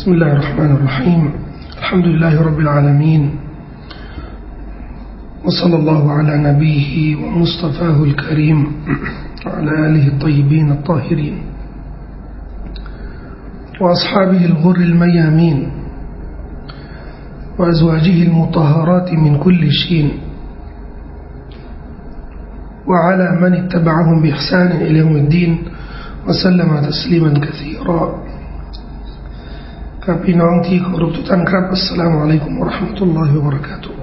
بسم الله الرحمن الرحيم الحمد لله رب العالمين وصلى الله على نبيه ومصطفاه الكريم وعلى آله الطيبين الطاهرين وأصحابه الغر الميامين وأزواجه المطهرات من كل شين وعلى من اتبعهم بإحسان إلى يوم الدين وسلم تسليما كثيرا ครับพี่น้องที่เคารพทุกท่านครับอัสสลามุอะลัยกุมวะเราะห์มะตุลลอฮิวะบะเราะกาตุฮ์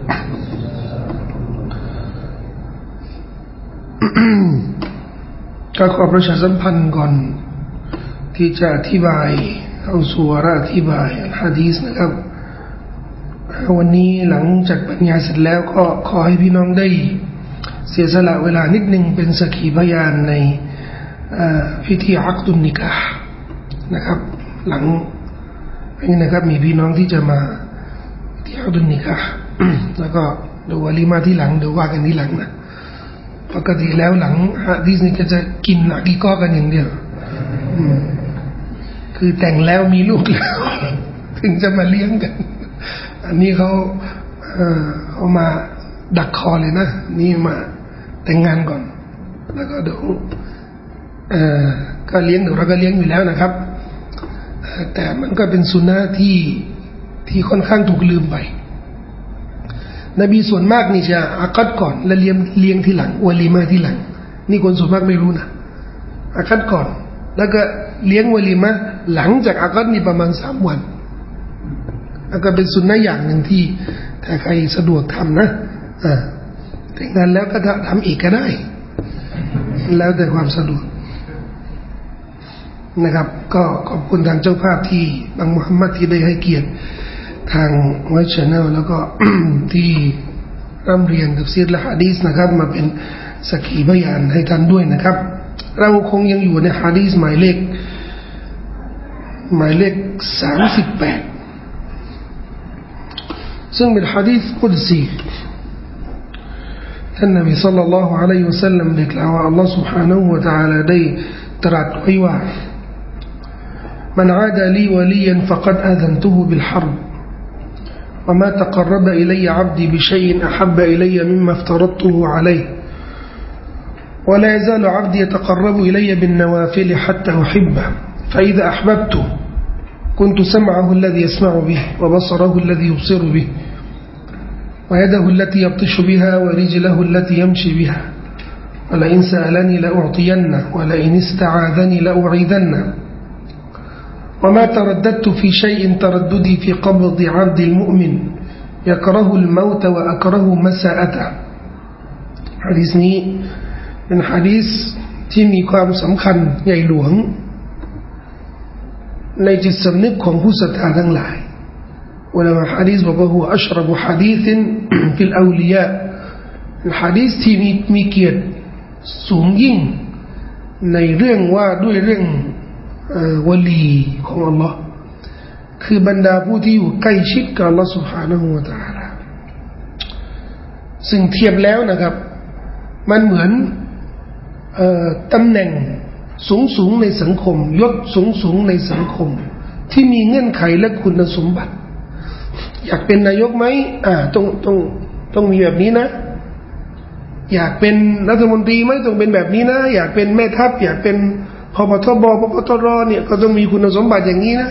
ก็ขอประชาสัมพันธ์ก่อนที่จะอธิบายเอาสู่วาระอธิบายอัลหะดีษนะครับวันนี้หลังจากบรรยายเสร็จแล้วก็ขอให้พี่น้องได้เสียสละเวลานิดนึงเป็นสักขีพยานในพิธีอักดุนนิกาห์นะครับหลังนี่นะครับมีพี่น้องที่จะมาที่อักดุนนิกาห์แล้วก็ดูวะลีมาที่หลังดูว่ากันที่หลังนะปกติแล้วหลังหะดีษนี่ก็จะกินอะกีก้อกันอย่างเดียวคือแต่งแล้วมีลูกแล้วถึงจะมาเลี้ยงกันอันนี้เขามาดักคอเลยนะนี่มาแต่งงานก่อนแล้วก็เดี๋ยวก็เลี้ยงเดี๋ยวเราก็เลี้ยงอยู่แล้วนะครับแต่มันก็เป็นสุนนะที่ค่อนข้างถูกลืมไปนบีส่วนมากนี่จะอากัดก่อนแล้วเลี้ยงที่หลังวะลีมาที่หลังนี่คนส่วนมากไม่รู้นะอากัดก่อนแล้วก็เลี้ยงวะลีมาหลังจากอากัดนี่ประมาณ3 วันแล้วก็เป็นสุนนะอย่างหนึ่งที่ถ้าใครสะดวกทำนะแต่งงานแล้วก็ทำอีกก็ได้แล้วแต่ความสะดวกนะครับก็ขอบคุณทางเจ้าภาพที่บังมุฮัมมัดที่ได้ให้เกียรติทางไวท์ชาแนลแล้วก็ ที่ร่ำเรียนตัฟซีรและหะดีษนะครับมาเป็นสักขีพยานให้ท่านด้วยนะครับเราคงยังอยู่ในหะดีษหมายเลข38ซึ่งเป็นหะดีษกุดซีท่านนบีศ็อลลัลลอฮุอะลัยฮิวะซัลลัมได้กล่าวว่าอัลลอฮฺ سبحانه และ تعالى ได้ตรัสไว้ว่า من عاد لي وليا فقد آذنته بالحرب وما تقرب إلي عبدي بشيء أحب إلي مما افترضته عليه ولا يزال عبدي يتقرب إلي بالنوافل حتى أحبه فإذا أحببته كنت سمعه الذي يسمع به وبصره الذي يبصر به ويده التي يبطش بها ورجله التي يمشي بها ولئن سألني لأعطينه ولئن استعاذني لأعيذنه وما ترددت في شيء ترددي في قبض عبد المؤمن يكره الموت وأكره مساءته หะดีษนี้เป็นหะดีษที่มีความสำคัญใหญ่หลวงในจิตสำนึกของผู้ศรัทธาทั้งหลายอุลามะหะดีษบอกว่า هو أشرف حديث في الأولياء หะดีษที่มีเกียรติสูงยิ่งในเรื่องว่าด้วยเรื่องวลีของอัลลอฮ์คือบรรดาผู้ที่อยู่ใกล้ชิดกับอัลลอฮ์ سبحانه และ تعالى ซึ่งเทียบแล้วนะครับมันเหมือนตำแหน่งสูงในสังคมยศสูงในสังคมที่มีเงื่อนไขและคุณสมบัติอยากเป็นนายกไหมต้องมีแบบนี้นะอยากเป็นรัฐมนตรีไหมต้องเป็นแบบนี้นะอยากเป็นแม่ทัพอยากเป็นพบทบพบตรเนี่ยก็ต้องมีคุณสมบัติอย่างนี้นะ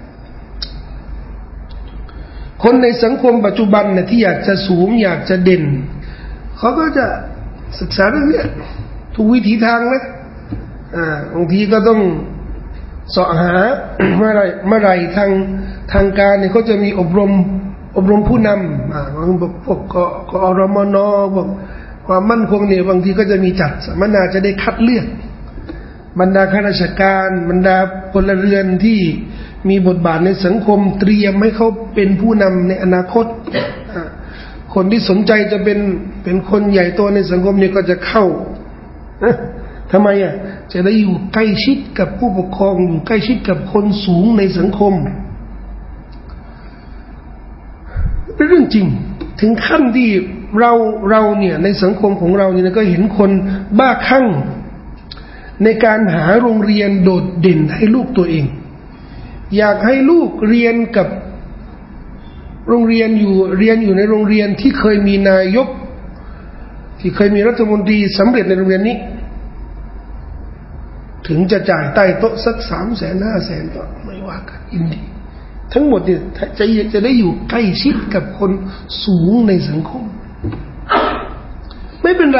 คนในสังคมปัจจุบันเนี่ยที่อยากจะสูงอยากจะเด่นเขาก็จะศึกษาเรื่องนี้ทุกวิถีทางนะบางทีก็ต้องเสาะหา เมื่อไรทางการเนี่ยเขาจะมีอบรมผู้นำพวกกอรมนพวกความมั่นคงเนี่ยบางทีก็จะมีจัดสัมมนาจะได้คัดเลือกบรรดาข้าราชการบรรดาพลเรือนที่มีบทบาทในสังคมเตรียมให้เขาเป็นผู้นำในอนาคตคนที่สนใจจะเป็นคนใหญ่โตในสังคมเนี่ยก็จะเข้าทำไมจะได้อยู่ใกล้ชิดกับผู้ปกครองอยู่ใกล้ชิดกับคนสูงในสังคมเป็นเรื่องจริงถึงขั้นที่เราเนี่ยในสังคมของเราเนี่ยก็เห็นคนบ้าคลั่งในการหาโรงเรียนโดดเด่นให้ลูกตัวเองอยากให้ลูกเรียนกับโรงเรียนอยู่ในโรงเรียนที่เคยมีนายกที่เคยมีรัฐมนตรีสำเร็จในโรงเรียนนี้ถึงจะจ่ายใต้โต๊ะสัก300,000 500,000ก็ไม่ว่ากันยินดีทั้งหมดเนี่ยจะได้อยู่ใกล้ชิดกับคนสูงในสังคมไม่เป็นไร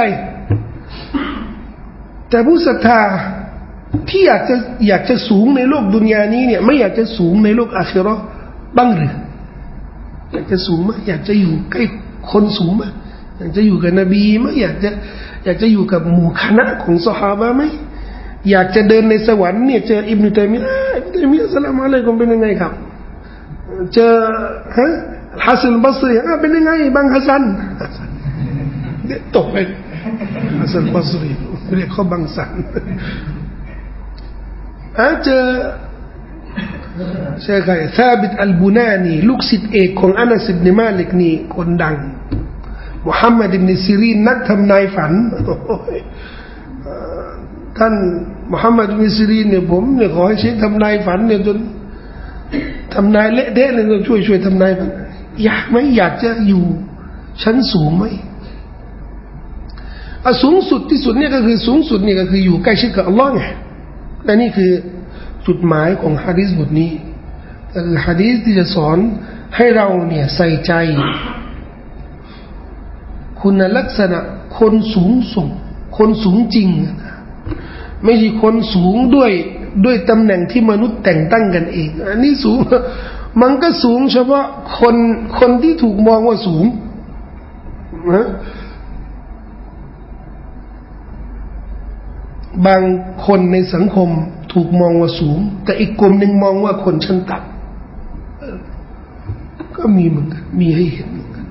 แต่ผู้ศรัทธาที่อยากจะสูงในโลกดุนยานี้เนี่ยไม่อยากจะสูงในโลกอาคิเราะห์บ้างหรืออยากจะสูงมั้ยอยากจะอยู่ใกล้คนสูงมั้ยอยากจะอยู่กับนบีมั้ยอยากจะอยู่กับหมู่คณะของซอฮาบะห์มั้ยอยากจะเดินในสวรรค์เนี่ยเจออิบนุตัยมียะห์สลามอะลัยกุมเป็นยังไงครับเจอฮัสซันบัศรีเป็นยังไงบังฮัสซันเด็กตกไปฮัสซันบัศรีเรียกเขาบังซันเจอเชคซาบิตอัลบุนานีลูกศิษย์เอกของอานัสอิบนุมาลิกนี่คนดังมุฮัมมัดอิบนุซีรีนนักทำนายฝันท่านมุฮัมมัดอิบนุซีรีนเนี่ยผมเนี่ยขอให้เชคทำนายฝันเนี่ยจนทำนายเละเทะเลยช่วยทำนายฝันอยากไหมอยากจะอยู่ชั้นสูงไหมสูงสุดที่สุดเนี่ยก็คือสูงสุดนี่ก็คืออยู่ใกล้ชิดกับอัลลอฮ์ไงและนี่คือจุดหมายของหะดีษบทนี้ก็คือหะดีษที่จะสอนให้เราเนี่ยใส่ใจคุณลักษณะคนสูงส่งคนสูงจริงไม่ใช่คนสูงด้วยตำแหน่งที่มนุษย์แต่งตั้งกันเองอันนี้สูงมันก็สูงเฉพาะคนที่ถูกมองว่าสูงนะบางคนในสังคมถูกมองว่าสูงแต่อีกกลุ่มหนึ่งมองว่าคนชั้นต่ำก็มีเหมือนกันมีให้เห็นเหมือนกัน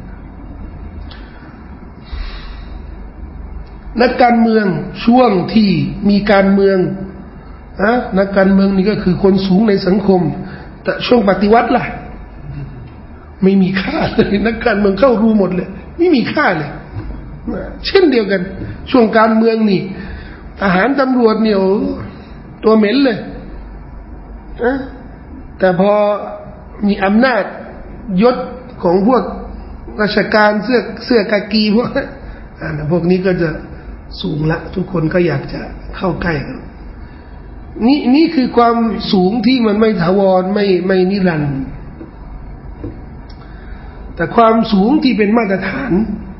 นักการเมืองช่วงที่มีการเมืองนักการเมืองนี่ก็คือคนสูงในสังคมแต่ช่วงปฏิวัติล่ะไม่มีค่าเลยนักการเมืองเข้ารู้หมดเลยไม่มีค่าเลยเช่นเดียวกันช่วงการเมืองนี่ทหารตำรวจเนี่ยตัวเหม็นเลยแต่พอมีอำนาจยศของพวกราชการเสื้อกากีพวกนี้ก็จะสูงละทุกคนก็อยากจะเข้าใกล้นี่คือความสูงที่มันไม่ถาวรไม่นิรันดร์แต่ความสูงที่เป็นมาตรฐาน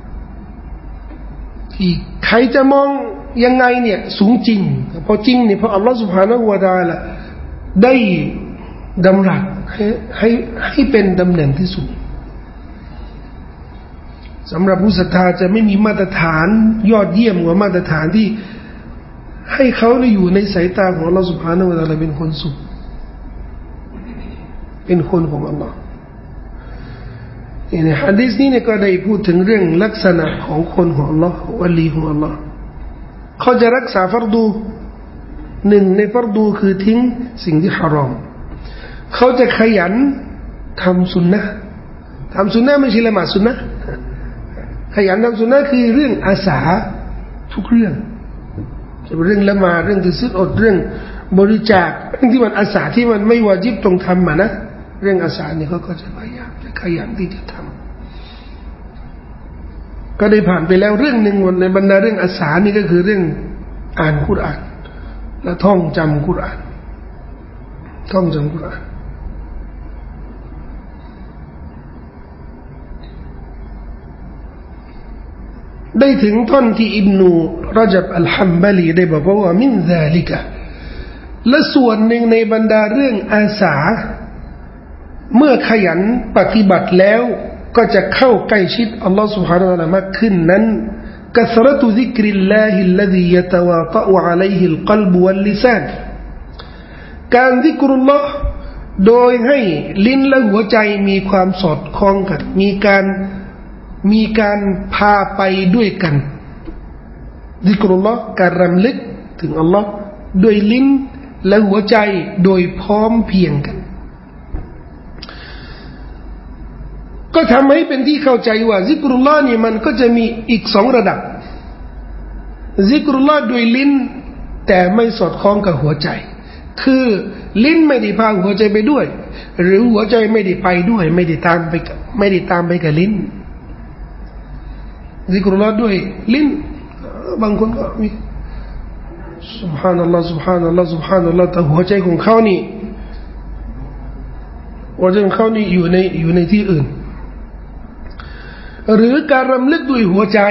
ที่ใครจะมองยังไงเนี่ยสูงจริงพอจริงเนี่ยเพราะอัลลอฮฺ سبحانه และ تعالى ได้ดำรัสให้เป็นตำแหน่งที่สูงสำหรับผู้ศรัทธาจะไม่มีมาตรฐานยอดเยี่ยมกว่ามาตรฐานที่ให้เขาได้อยู่ในสายตาของอัลลอฮฺ سبحانه และ تعالى เป็นคนสูงเป็นคนของอัลลอฮฺในหะดีษนี้เนี่ยก็ได้พูดถึงเรื่องลักษณะของคนของอัลลอฮฺวะลีของอัลลอฮฺเขาจะรักษาฟัรดูหนึ่งในฟัรดูคือทิ้งสิ่งที่ฮารอมเขาจะขยันทำสุนนะไม่ใช่ละหมาดสุนนะขยันทำสุนนะคือเรื่องอาสาทุกเรื่องจะเป็นเรื่องละหมาดเรื่องถือศีลอดเรื่องบริจาคเรื่องที่มันอาสาที่มันไม่วาญิบต้องทำนะเรื่องอาสาเนี่ยเขาก็จะพยายามจะขยันที่จะทำก็ได้ผ่านไปแล้วเรื่องหนึ่งในบรรดาเรื่องอาสานี่ก็คือเรื่องอ่านกุรอานและท่องจำกุรอานได้ถึงท่อนที่อิบนุรจับอัลฮัมบะลีได้บอกว่ามินซาลิกะและส่วนหนึ่งในบรรดาเรื่องอาสาเมื่อขยันปฏิบัติแล้วก็จะเข้าใกล้ชิดอัลลอฮฺ سبحانه และ تعالى มากขึ้นนั้นกะษรตุซิกริลลาฮิลลซียะตะวาตะออะลัยฮิลกัลบวัลลิซานการซิกรุลลอฮ์โดยให้ลิ้นและหัวใจมีความสอดคล้องกันมีการพาไปด้วยกันซิกรุลลอฮ์การรำลึกถึงอัลลอฮ์ด้วยลิ้นและหัวใจโดยพร้อมเพรียงกันก็ทำให้เป็นที่เข้าใจว่าซิกรุลลอฮ์นี่มันก็จะมีอีก2ระดับซิกรุลลอฮ์โดยลิ้นแต่ไม่สอดคล้องกับหัวใจคือลิ้นไม่ได้พาหัวใจไปด้วยหรือหัวใจไม่ได้ไปด้วยไม่ได้ตามไปกับลิ้นซิกรุลลอฮ์ด้วยลิ้นบางคนก็มีซุบฮานัลลอฮ์ซุบฮานัลลอฮ์ซุบฮานัลลอฮ์แต่หัวใจของเขานี่อยู่ในที่อื่นหรือการรำลึกด้วยหัวใจ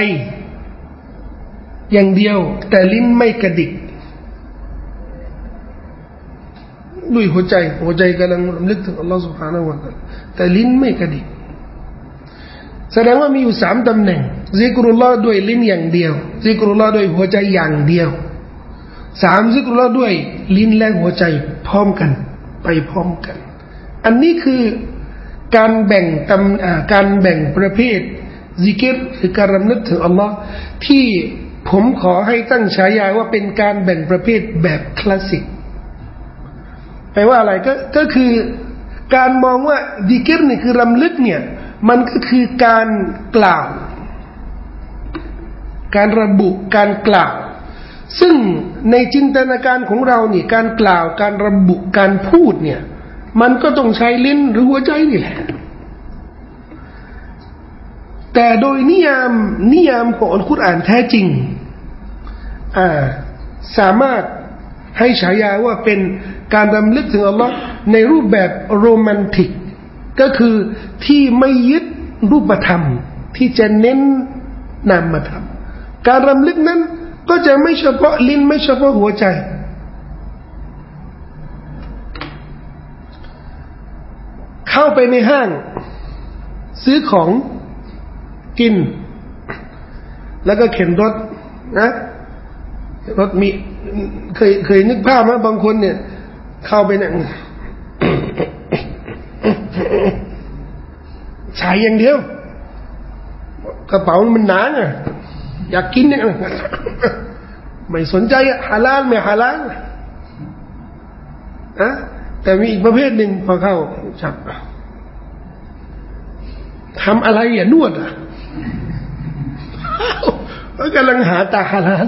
อย่างเดียวแต่ลิ้นไม่กระดิกด้วยหัวใจกำลังรำลึกถึงอัลลอฮฺ سبحانه และ تعالى แต่ลิ้นไม่กระดิกแสดงว่ามีอยู่3ตำแหน่งซิกรุลลอฮ์ด้วยลิ้นอย่างเดียวซิกรุลลอฮ์ด้วยหัวใจอย่างเดียว3ซิกรุลลอฮ์ด้วยลิ้นและหัวใจพร้อมกันไปพร้อมกันอันนี้คือการแบ่งประเภทซิกรหรือการรำลึกถึงอัลลอฮ์ที่ผมขอให้ตั้งฉายาว่าเป็นการแบ่งประเภทแบบคลาสสิกแปลว่าอะไรก็คือการมองว่าซิกรนี่คือรำลึกเนี่ยมันก็คือการกล่าวการระบุการกล่าวซึ่งในจินตนาการของเรานี่การกล่าวการระบุการพูดเนี่ยมันก็ต้องใช้ลิ้นหรือหัวใจนี่แหละแต่โดยนิยามของอัลกุรอานแท้จริงสามารถให้ฉายาว่าเป็นการรำลึกถึงอัลลอฮ์ในรูปแบบโรแมนติกก็คือที่ไม่ยึดรูปธรรมที่จะเน้นนามธรรมการรำลึกนั้นก็จะไม่เฉพาะลิ้นไม่เฉพาะหัวใจเข้าไปในห้างซื้อของกินแล้วก็เข็นรถนะรถมีเคยนึกภาพไหมบางคนเนี่ยเข้าไปเนี่ยใช้อย่างเดียวกระเป๋ามันหนาไงอยากกินเนี่ยไม่สนใจฮาลาลไม่ฮาลาลแต่มีอีกประเภทหนึ่งพอเข้าจับทำอะไรนวดเขากำลังหาตาฮาลาล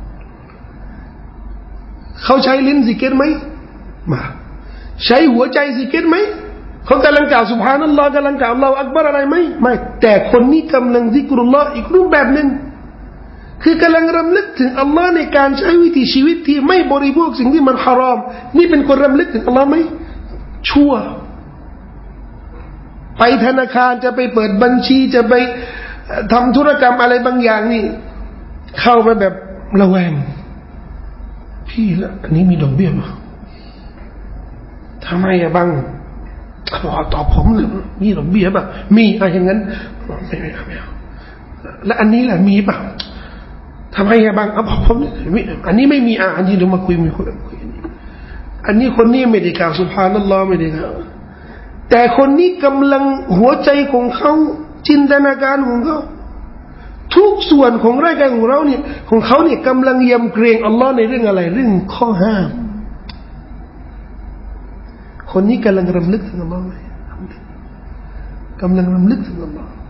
เขาใช้ลิ้นซิกรไหมมาใช้หัวใจซิกรไหมเขากำลังกล่าวซุบฮานัลลอฮ์กำลังกล่าวอัลลอฮุอักบัรอะไรไหมไม่แต่คนนี้กำลังซิกรุลลอฮ์อีกรูปแบบหนึ่งคือกำลังรำลึกถึงอัลลอฮ์ในการใช้วิถีชีวิตที่ไม่บริโภคสิ่งที่มันฮารอมนี่เป็นคนรำลึกถึงอัลลอฮ์ไหมชั่วไปธนาคารจะไปเปิดบัญชีจะไปทำธุรกรรมอะไรบางอย่างนี่เข้าไปแบบระแวงพี่ละอันนี้มีดอกเบี้ยมั้ยทำไมบังบอกตอบผมเลยมีดอกเบี้ยป่ะมีอย่างนั้นไม่เอาแล้วอันนี้ล่ะมีป่ะทำไมบังบอกผมอันนี้ไม่มีอันนี้เดี๋ยวมาคุยอันนี้คนนี้ไม่ได้กล่าวซุบฮานัลลอฮ์ไม่ได้กล่าวแต่คนนี้กำลังหัวใจของเขาจินตนาการของเขาทุกส่วนของร่างกายของเราเนี่ยของเขาเนี่ยกำลังยำเกรงอัลลอฮ์ในเรื่องอะไรเรื่องข้อห้ามคนนี้กำลังรำลึกถึงอัลลอฮ์ไหมกำลังรำลึกถึงอัลลอฮ์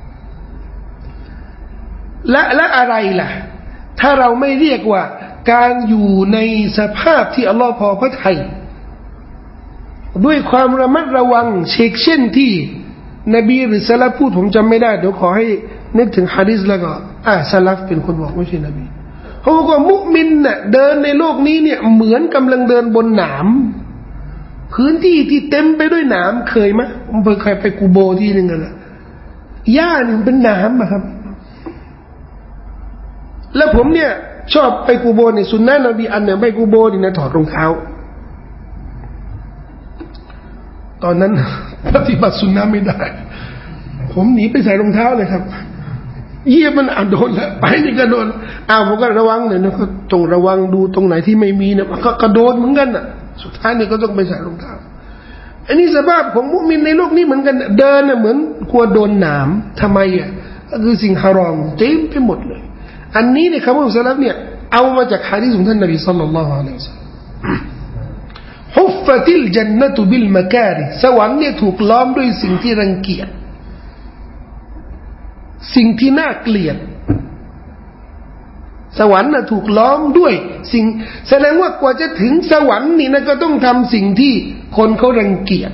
และอะไรล่ะถ้าเราไม่เรียกว่าการอยู่ในสภาพที่อัลลอฮ์พอพระทัยด้วยความระมัดระวังเช่นที่นบีหรือซะลัฟพูดผมจำไม่ได้เดี๋ยวขอให้นึกถึงหะดีษแล้วก็ซะลัฟเป็นคนบอกไม่ใช่นบีเขาบอกว่ามุมินน่ะเดินในโลกนี้เนี่ยเหมือนกำลังเดินบนหนามพื้นที่ที่เต็มไปด้วยหนามเคยไหมผมเคยไปกูโบที่นึงกันละหญ้านี่เป็นหนามอะครับแล้วผมเนี่ยชอบไปกูโบในสุนนะนบีอันเนี่ยไปกูโบนี่นะถอดรองเท้าตอนนั้นปฏิบัติสุนนะไม่ได้ผมหนีไปใส่รองเท้าเลยครับเยี่ยมันโดนแล้วไปนี่ก็โดนผมก็ระวังเลยนะก็ต้องระวังดูตรงไหนที่ไม่มีนะก็โดนเหมือนกันน่ะสุดท้ายเนี่ยก็ต้องไปใส่รองเท้าอันนี้สภาพของมุมินในโลกนี้เหมือนกันเดินน่ะเหมือนกลัวโดนหนามทำไมก็คือสิ่งฮารอมเต็มไปหมดเลยอันนี้เนี่ยคำว่าซะลัฟเนี่ยเอามาจากหะดีษของท่านนบีศ็อลลัลลอฮุอะลัยฮิวะซัลลัมฮุฟฟะติลญันนะตุบิลมะการิสวรรค์เนี่ยถูกล้อมด้วยสิ่งที่รังเกียจสิ่งที่น่าเกลียดสวรรค์น่ะถูกล้อมด้วยสิ่งแสดงว่ากว่าจะถึงสวรรค์นี่นะก็ต้องทำสิ่งที่คนเขารังเกียจ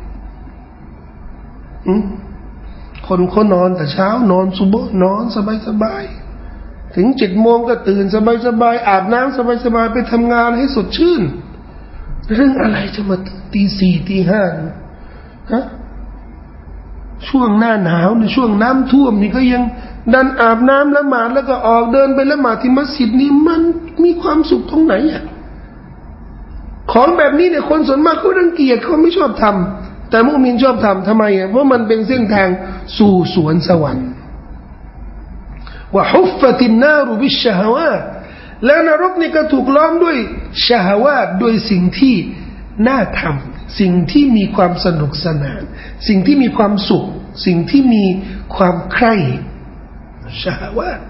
คนเขานอนแต่เช้านอนซุบฮ์นอนสบายๆถึง7 โมงก็ตื่นสบายๆอาบน้ำสบายๆไปทำงานให้สดชื่นเรื่องอะไรจะมาตี 4 ตี 5ฮะช่วงหน้าหนาวในช่วงน้ำท่วมนี่ก็ยังดันอาบน้ำละหมาดแล้วก็ออกเดินไปละหมาดที่มัสยิดนี่มันมีความสุขตรงไหนอ่ะของแบบนี้เนี่ยคนส่วนมากเขารังเกียจเขาไม่ชอบทำแต่มุมินชอบทำทำไมอ่ะเพราะมันเป็นเส้นทางสู่สวนสวรรค์ว่าฮุฟฟะตินนารุบิชชะฮาวาตแล้วนรกนี่ก็ถูกล้อมด้วยชะฮาวาตด้วยสิ่งที่น่าทำสิ่งที่มีความสนุกสนานสิ่งที่มีความสุขสิ่งที่มีความใคร่ชะฮาวาต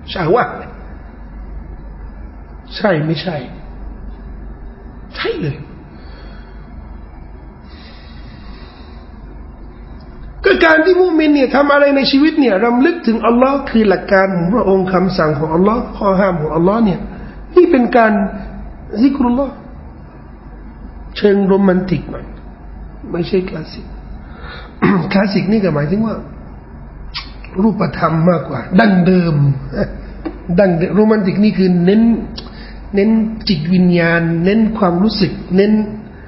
ใช่ไม่ใช่ใช่เลยก็การที่มุมินเนี่ยทำอะไรในชีวิตเนี่ยรำลึกถึงอัลลอฮ์คือหลักการของพระองค์คำสั่งของอัลลอฮ์ข้อห้ามของอัลลอฮ์เนี่ยนี่เป็นการซิกรุลลอฮ์เชิงโรแมนติกมันไม่ใช่คลาสสิก คลาสสิกนี่ก็หมายถึงว่ารูปธรรมมากกว่าดั้งเดิมโรแมนติกนี่คือเน้นจิตวิญญาณเน้นความรู้สึกเน้น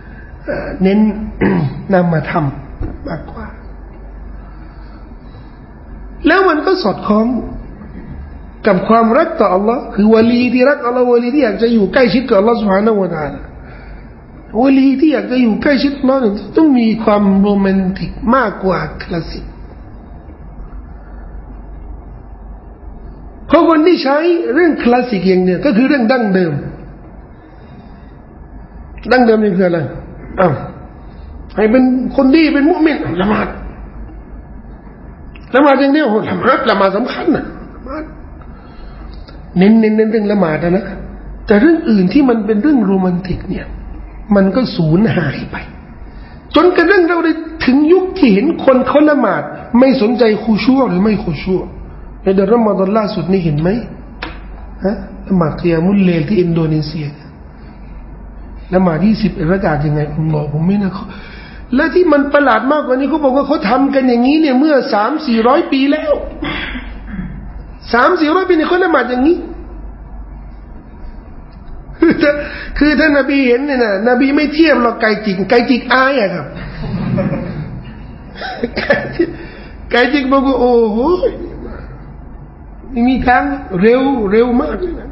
นามธรรมมากกว่าแล้วมันก็สอดคล้องกับความรักต่ออัลลอฮ์คือวะลีที่รักอัลลอฮ์วะลีที่อยากจะอยู่ใกล้ชิดกับอัลลอฮ์ซุบฮานะฮูวะตะอาลาวะลีที่อยากจะอยู่ใกล้ชิดอัลลอฮ์ต้องมีความโรแมนติกมากกว่าคลาสสิกเพราะคนที่ใช้เรื่องคลาสสิกอย่างเดียวก็คือเรื่องดั้งเดิมนี่คืออะไรให้เป็นคนดีเป็นมุมินละหมาดอย่างเดียวละหมาดสำคัญนะเน้นเรื่องละหมาดนะแต่เรื่องอื่นที่มันเป็นเรื่องโรแมนติกเนี่ยมันก็สูญหายไปจนกระทั่งเราได้ถึงยุคที่เห็นคนเขาละหมาดไม่สนใจคุชูหรือไม่คุชูในเดือนรอมฎอนล่าสุดนี่เห็นไหมละหมาดกิยามุลเลลที่อินโดนีเซียละหมาด20 รากาตยังไงผมไม่นะและที่มันประหลาดมากกว่านี้เขาบอกว่าเขาทำกันอย่างนี้เนี่ยเมื่อ300-400 ปีแล้ว300-400 ปีเนี่ยเขาละหมาดอย่างนี้คือท่านนบีเห็นเนี่ยนะนบีไม่เทียบหรอกไก่จิกอายอะครับไก่จิกบอกว่าโอ้โหมีทางเร็วมากเลยนะ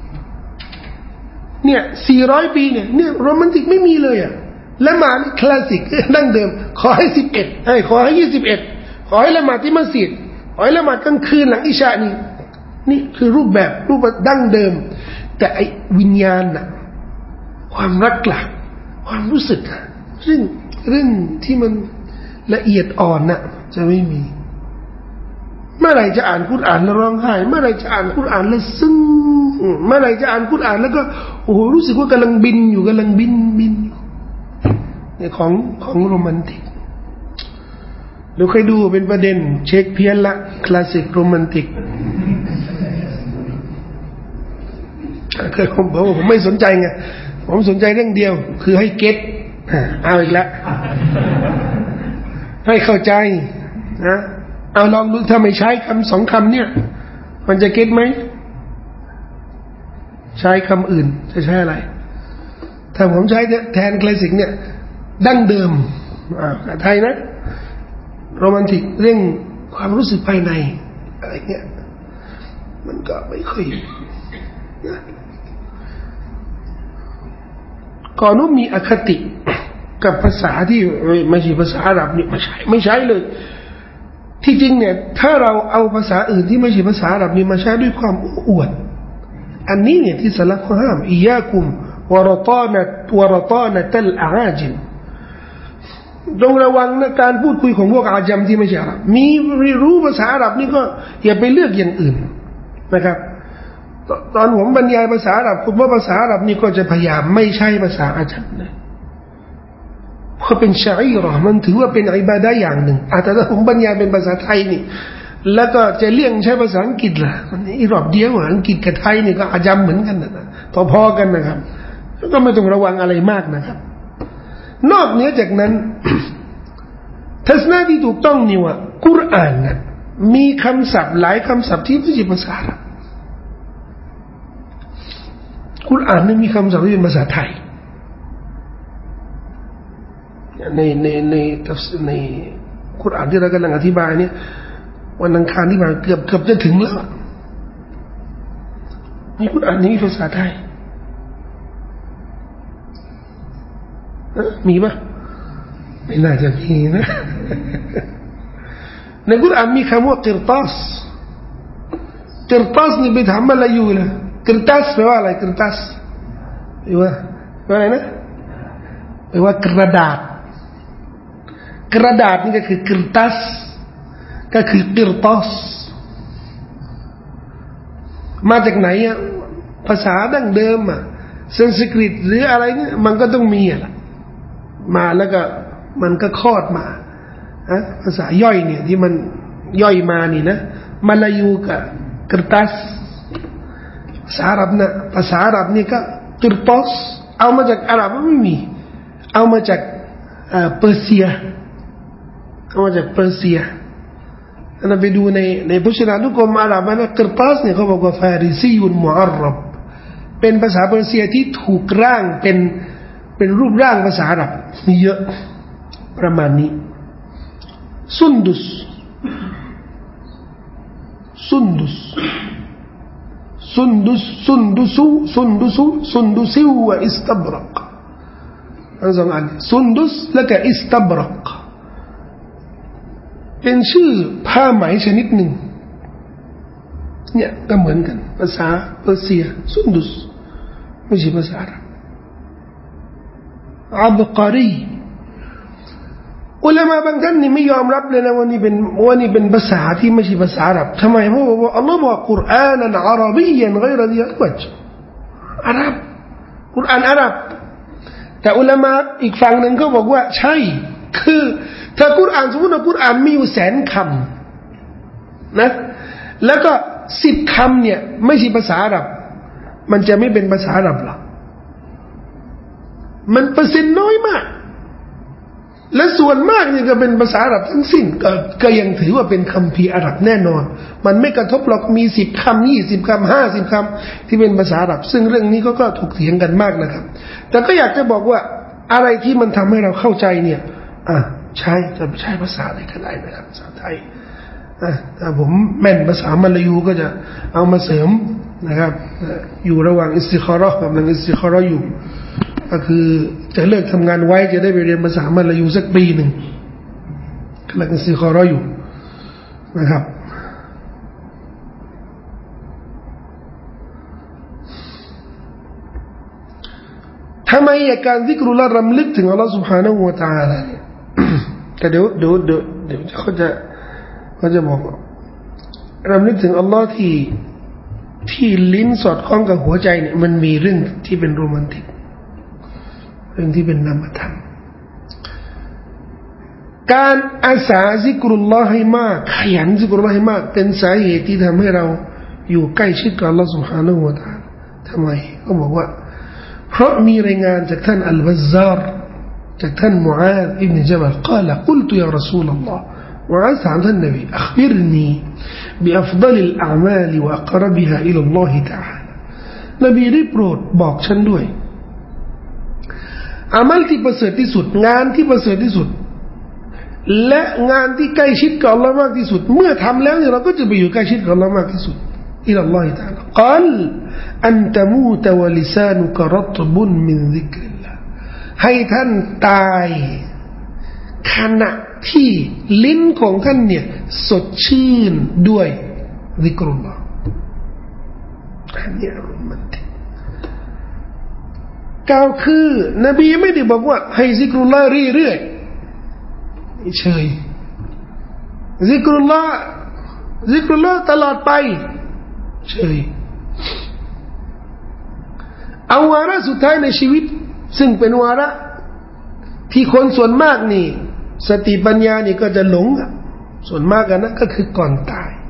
เนี่ย400 ปีเนี่ยโรแมนติกไม่มีเลยอะละหมาดคลาสสิกดั้งเดิมขอให้11ขอให้21ขอให้ละหมาดที่มัสยิดขอให้ละหมาดกลางคืนหลังอิชานี่คือรูปดั้งเดิมแต่ไอ้วิญญาณน่ะความรักหลักความรู้สึกเรื่องที่มันละเอียดอ่อนน่ะจะไม่มีเมื่อไหร่จะอ่านกุรอานแล้วร้องไห้เมื่อไหร่จะอ่านกุรอานแล้วซึ้งเมื่อไหร่จะอ่านกุรอานแล้วก็โอ้โหรู้สึกว่ากำลังบินอยู่ของโรแมนติกเราเคยดูเป็นประเด็นเช็คเพี้ยนละคลาสสิกโรแมนติกเคยผมบอกว่าผมไม่สนใจไงผมสนใจเรื่องเดียวคือให้เก็ตเอาอีกแล้วให้เข้าใจนะเอาลองดูถ้าไม่ใช้2 คำเนี่ยมันจะเก็ตไหมใช้คำอื่นจะใช้อะไรถ้าผมใช้แทนคลาสสิกเนี่ยดั้งเดิมไทยนะโรแมนติกเรื่องความรู้สึกภายในอะไรเงี้ยมันก็ไม่ค่อยนะก่อนนู้นมีอคติกับภาษาที่ไม่ใช่ภาษาอาหรับนี่ไม่ใช้เลยที่จริงเนี่ยถ้าเราเอาภาษาอื่นที่ไม่ใช่ภาษาอาหรับนี่มาใช้ด้วยความอวดอันนี้เนี่ยที่สลับเขาห้ามอิยากุมวรตานะตัลอาจิมจงระวังนะการพูดคุยของพวกอาจัมที่ไม่ใช่อาหรับมีรู้ภาษาอาหรับนี่ก็อย่าไปเลือกอย่างอื่นนะครับตอนผมบรรยายภาษาอาหรับผมว่าภาษาอาหรับนี่ก็จะพยายามไม่ใช่ภาษาอาจัมนะเพราะเป็นชะอีเราะห์มันถือว่าเป็นอิบาดะห์อย่างหนึ่งแต่ถ้าผมบรรยายเป็นภาษาไทยนี่แล้วก็จะเลี่ยงใช้ภาษาอังกฤษล่ะมันอีรอบเดียวอังกฤษกับไทยนี่ก็อาจำเหมือนกันนะพอๆกันนะครับก็ไม่ต้องระวังอะไรมากนะครับนอกเหนือจากนั้น ทัศนะที่ถูกต้องนี่ว่ากุรอานนะมีคำศัพท์หลายคำศัพท์ที่ไม่ใช่ภาษาอาหรับกุรอานนี่มีคำศัพท์ที่เป็นภาษาไทยในกุรอานที่เรากำลังอธิบายเนี่ยวันอังคารที่ผ่านเกือบจะถึงแล้วมีกุรอานนี้ภาษาไทยมีปะไม่น่าจะมีนะในกุรอานมีคำว่ากิรตัสนี่ไปถามมาลายูเลยกิรตัสแปลว่าอะไรกิรตัสแปลว่าอะไรนะแปลว่ากระดาษนี่ก็คือกิรตัสก็คือกิรตัสมาจากไหนอ่ะภาษาดั้งเดิมอ่ะสันสกฤตหรืออะไรเนี่ยมันก็ต้องมีอ่ะมาแล้วก็มันก็คลอดมาภาษาย่อยเนี่ยที่มันย่อยมานี่นะมาลายูกับกิรตัสภาษาอาหรับนะภาษาอาหรับนี่ก็กิรตัสเอามาจากอาหรับไม่มีเอามาจากเปอร์เซียเราไปดูในพจนานุกรมอาหรับนะกิรตัสเนี่ยเขาบอกว่าฟาริซียุนมุอัรรับเป็นภาษาเปอร์เซียที่ถูกร่างเป็นรูปร่างภาษาอาหรับมีเยอะประมาณนี้ซุนดุซิวะอิสตับรักทั้งสองอันซุนดุสและก็อิสตับรักเป็นชื่อผ้าไหมชนิดหนึ่งเนี่ยก็เหมือนกันภาษาเปอร์เซียซุนดุสไม่ใช่ภาษาอาหรับอับกอรีอุลามะบางท่านนี่ไม่ยอมรับเลยนะว่านี่เป็นภาษาที่ไม่ใช่ภาษาอาหรับทำไมเพราะว่าอัลลอฮ์บอกกุรอานันอาหรับียันไกรดิอัจอาหรับกุรอานอาหรับแต่อุลามะอีกฝั่งหนึ่งก็บอกว่าใช่คือถ้ากุรอานสมมติว่ากุรอานมีอยู่100,000 คำนะแล้วก็10 คำเนี่ยไม่ใช่ภาษาอาหรับมันจะไม่เป็นภาษาอาหรับหรอกมันเปอร์เซ็นต์น้อยมากและส่วนมากนี่ก็เป็นภาษาอาหรับทั้งสิ้นก็ยังถือว่าเป็นคัมภีร์อาหรับแน่นอนมันไม่กระทบหรอกมี10 คำ20 คำ50 คำที่เป็นภาษาอาหรับซึ่งเรื่องนี้ก็ถกเถียงกันมากนะครับแต่ก็อยากจะบอกว่าอะไรที่มันทำให้เราเข้าใจเนี่ยใช้ภาษาอะไรก็ได้นะครับภาษาไทยถ้าผมแม่นภาษามาลายูก็จะเอามาเสริมนะครับอยู่ระหว่างอิสติคาเราะห์กำลังอิสติคาเราะห์อยู่ก็คือจะเลิกทำงานไว้จะได้ไปเรียนภาษามาลายูสักปีหนึ่งกำลังอิสติคาเราะห์อยู่นะครับทำไมการซิกรุลละรำลึกถึงอัลลอฮฺ سبحانه และ تعالى เนี่ยแต่เดี๋ยวเขาจะบอกรำลึกถึงอัลลอฮ์ที่ลิ้นสอดคล้องกับหัวใจเนี่ยมันมีเรื่องที่เป็นโรแมนติกเรื่องที่เป็นนามธรรมการอาสาซิกรุลลอฮ์ให้มากขยันซิกรุลลอฮ์ให้มากเป็นสาเหตุที่ทำให้เราอยู่ใกล้ชิดกับอัลลอฮ์ سبحانه และ تعالى ทำไมก็บอกว่าเพราะมีรายงานจากท่านอัลบัซซาร์จากท่านมุอาซอิบนุญะบัล قال قلت يا رسول الله มุอาซถามท่านนบี أخبرني بأفضل الأعمال وأقربها إلى الله تعالى นบีได้โปรดบอกฉันด้วยอามัลที่ประเสริฐที่สุดงานที่ประเสริฐที่สุดและงานที่ใกล้ชิดกับอัลลอฮ์มากที่สุดเมื่อทำแล้วเนี่ยเราก็จะไปอยู่ใกล้ชิดกับอัลลอฮ์มากที่สุดอิลลัลลอฮิตะอาลา قال أن تموت ولسانك رطب من ذكر الله ให้ท่านตายขณะที่ลิ้นของท่านเนี่ยสดชื่นด้วยซิกรุลลอฮ์อันนี้โรแมนติกกล่าวคือนบีไม่ได้บอกว่าให้ซิกรุลลอฮ์เรื่อยๆเฉยซิกรุลลอฮ์ตลอดไปเฉยเอาวาระสุดท้ายในชีวิตซึ่งเป็นวาระที่คนส่วนมากนี่สติปัญญานี่ก็จะหลงส่วนมากกันนะก็คือก่อนตาย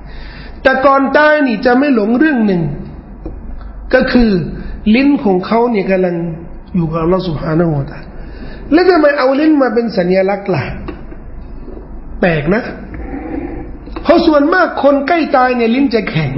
แต่ก่อนตายนี่จะไม่หลงเรื่องหนึ่งก็คือลิ้นของเขาเนี่ยกำลังอยู่กับอัลลอฮฺ سبحانه และ تعالى แล้วทำไมเอาลิ้นมาเป็นสัญลักษณ์ล่ะแปลกนะเพราะส่วนมากคนใกล้ตายเนี่ยลิ้นจะแข็ง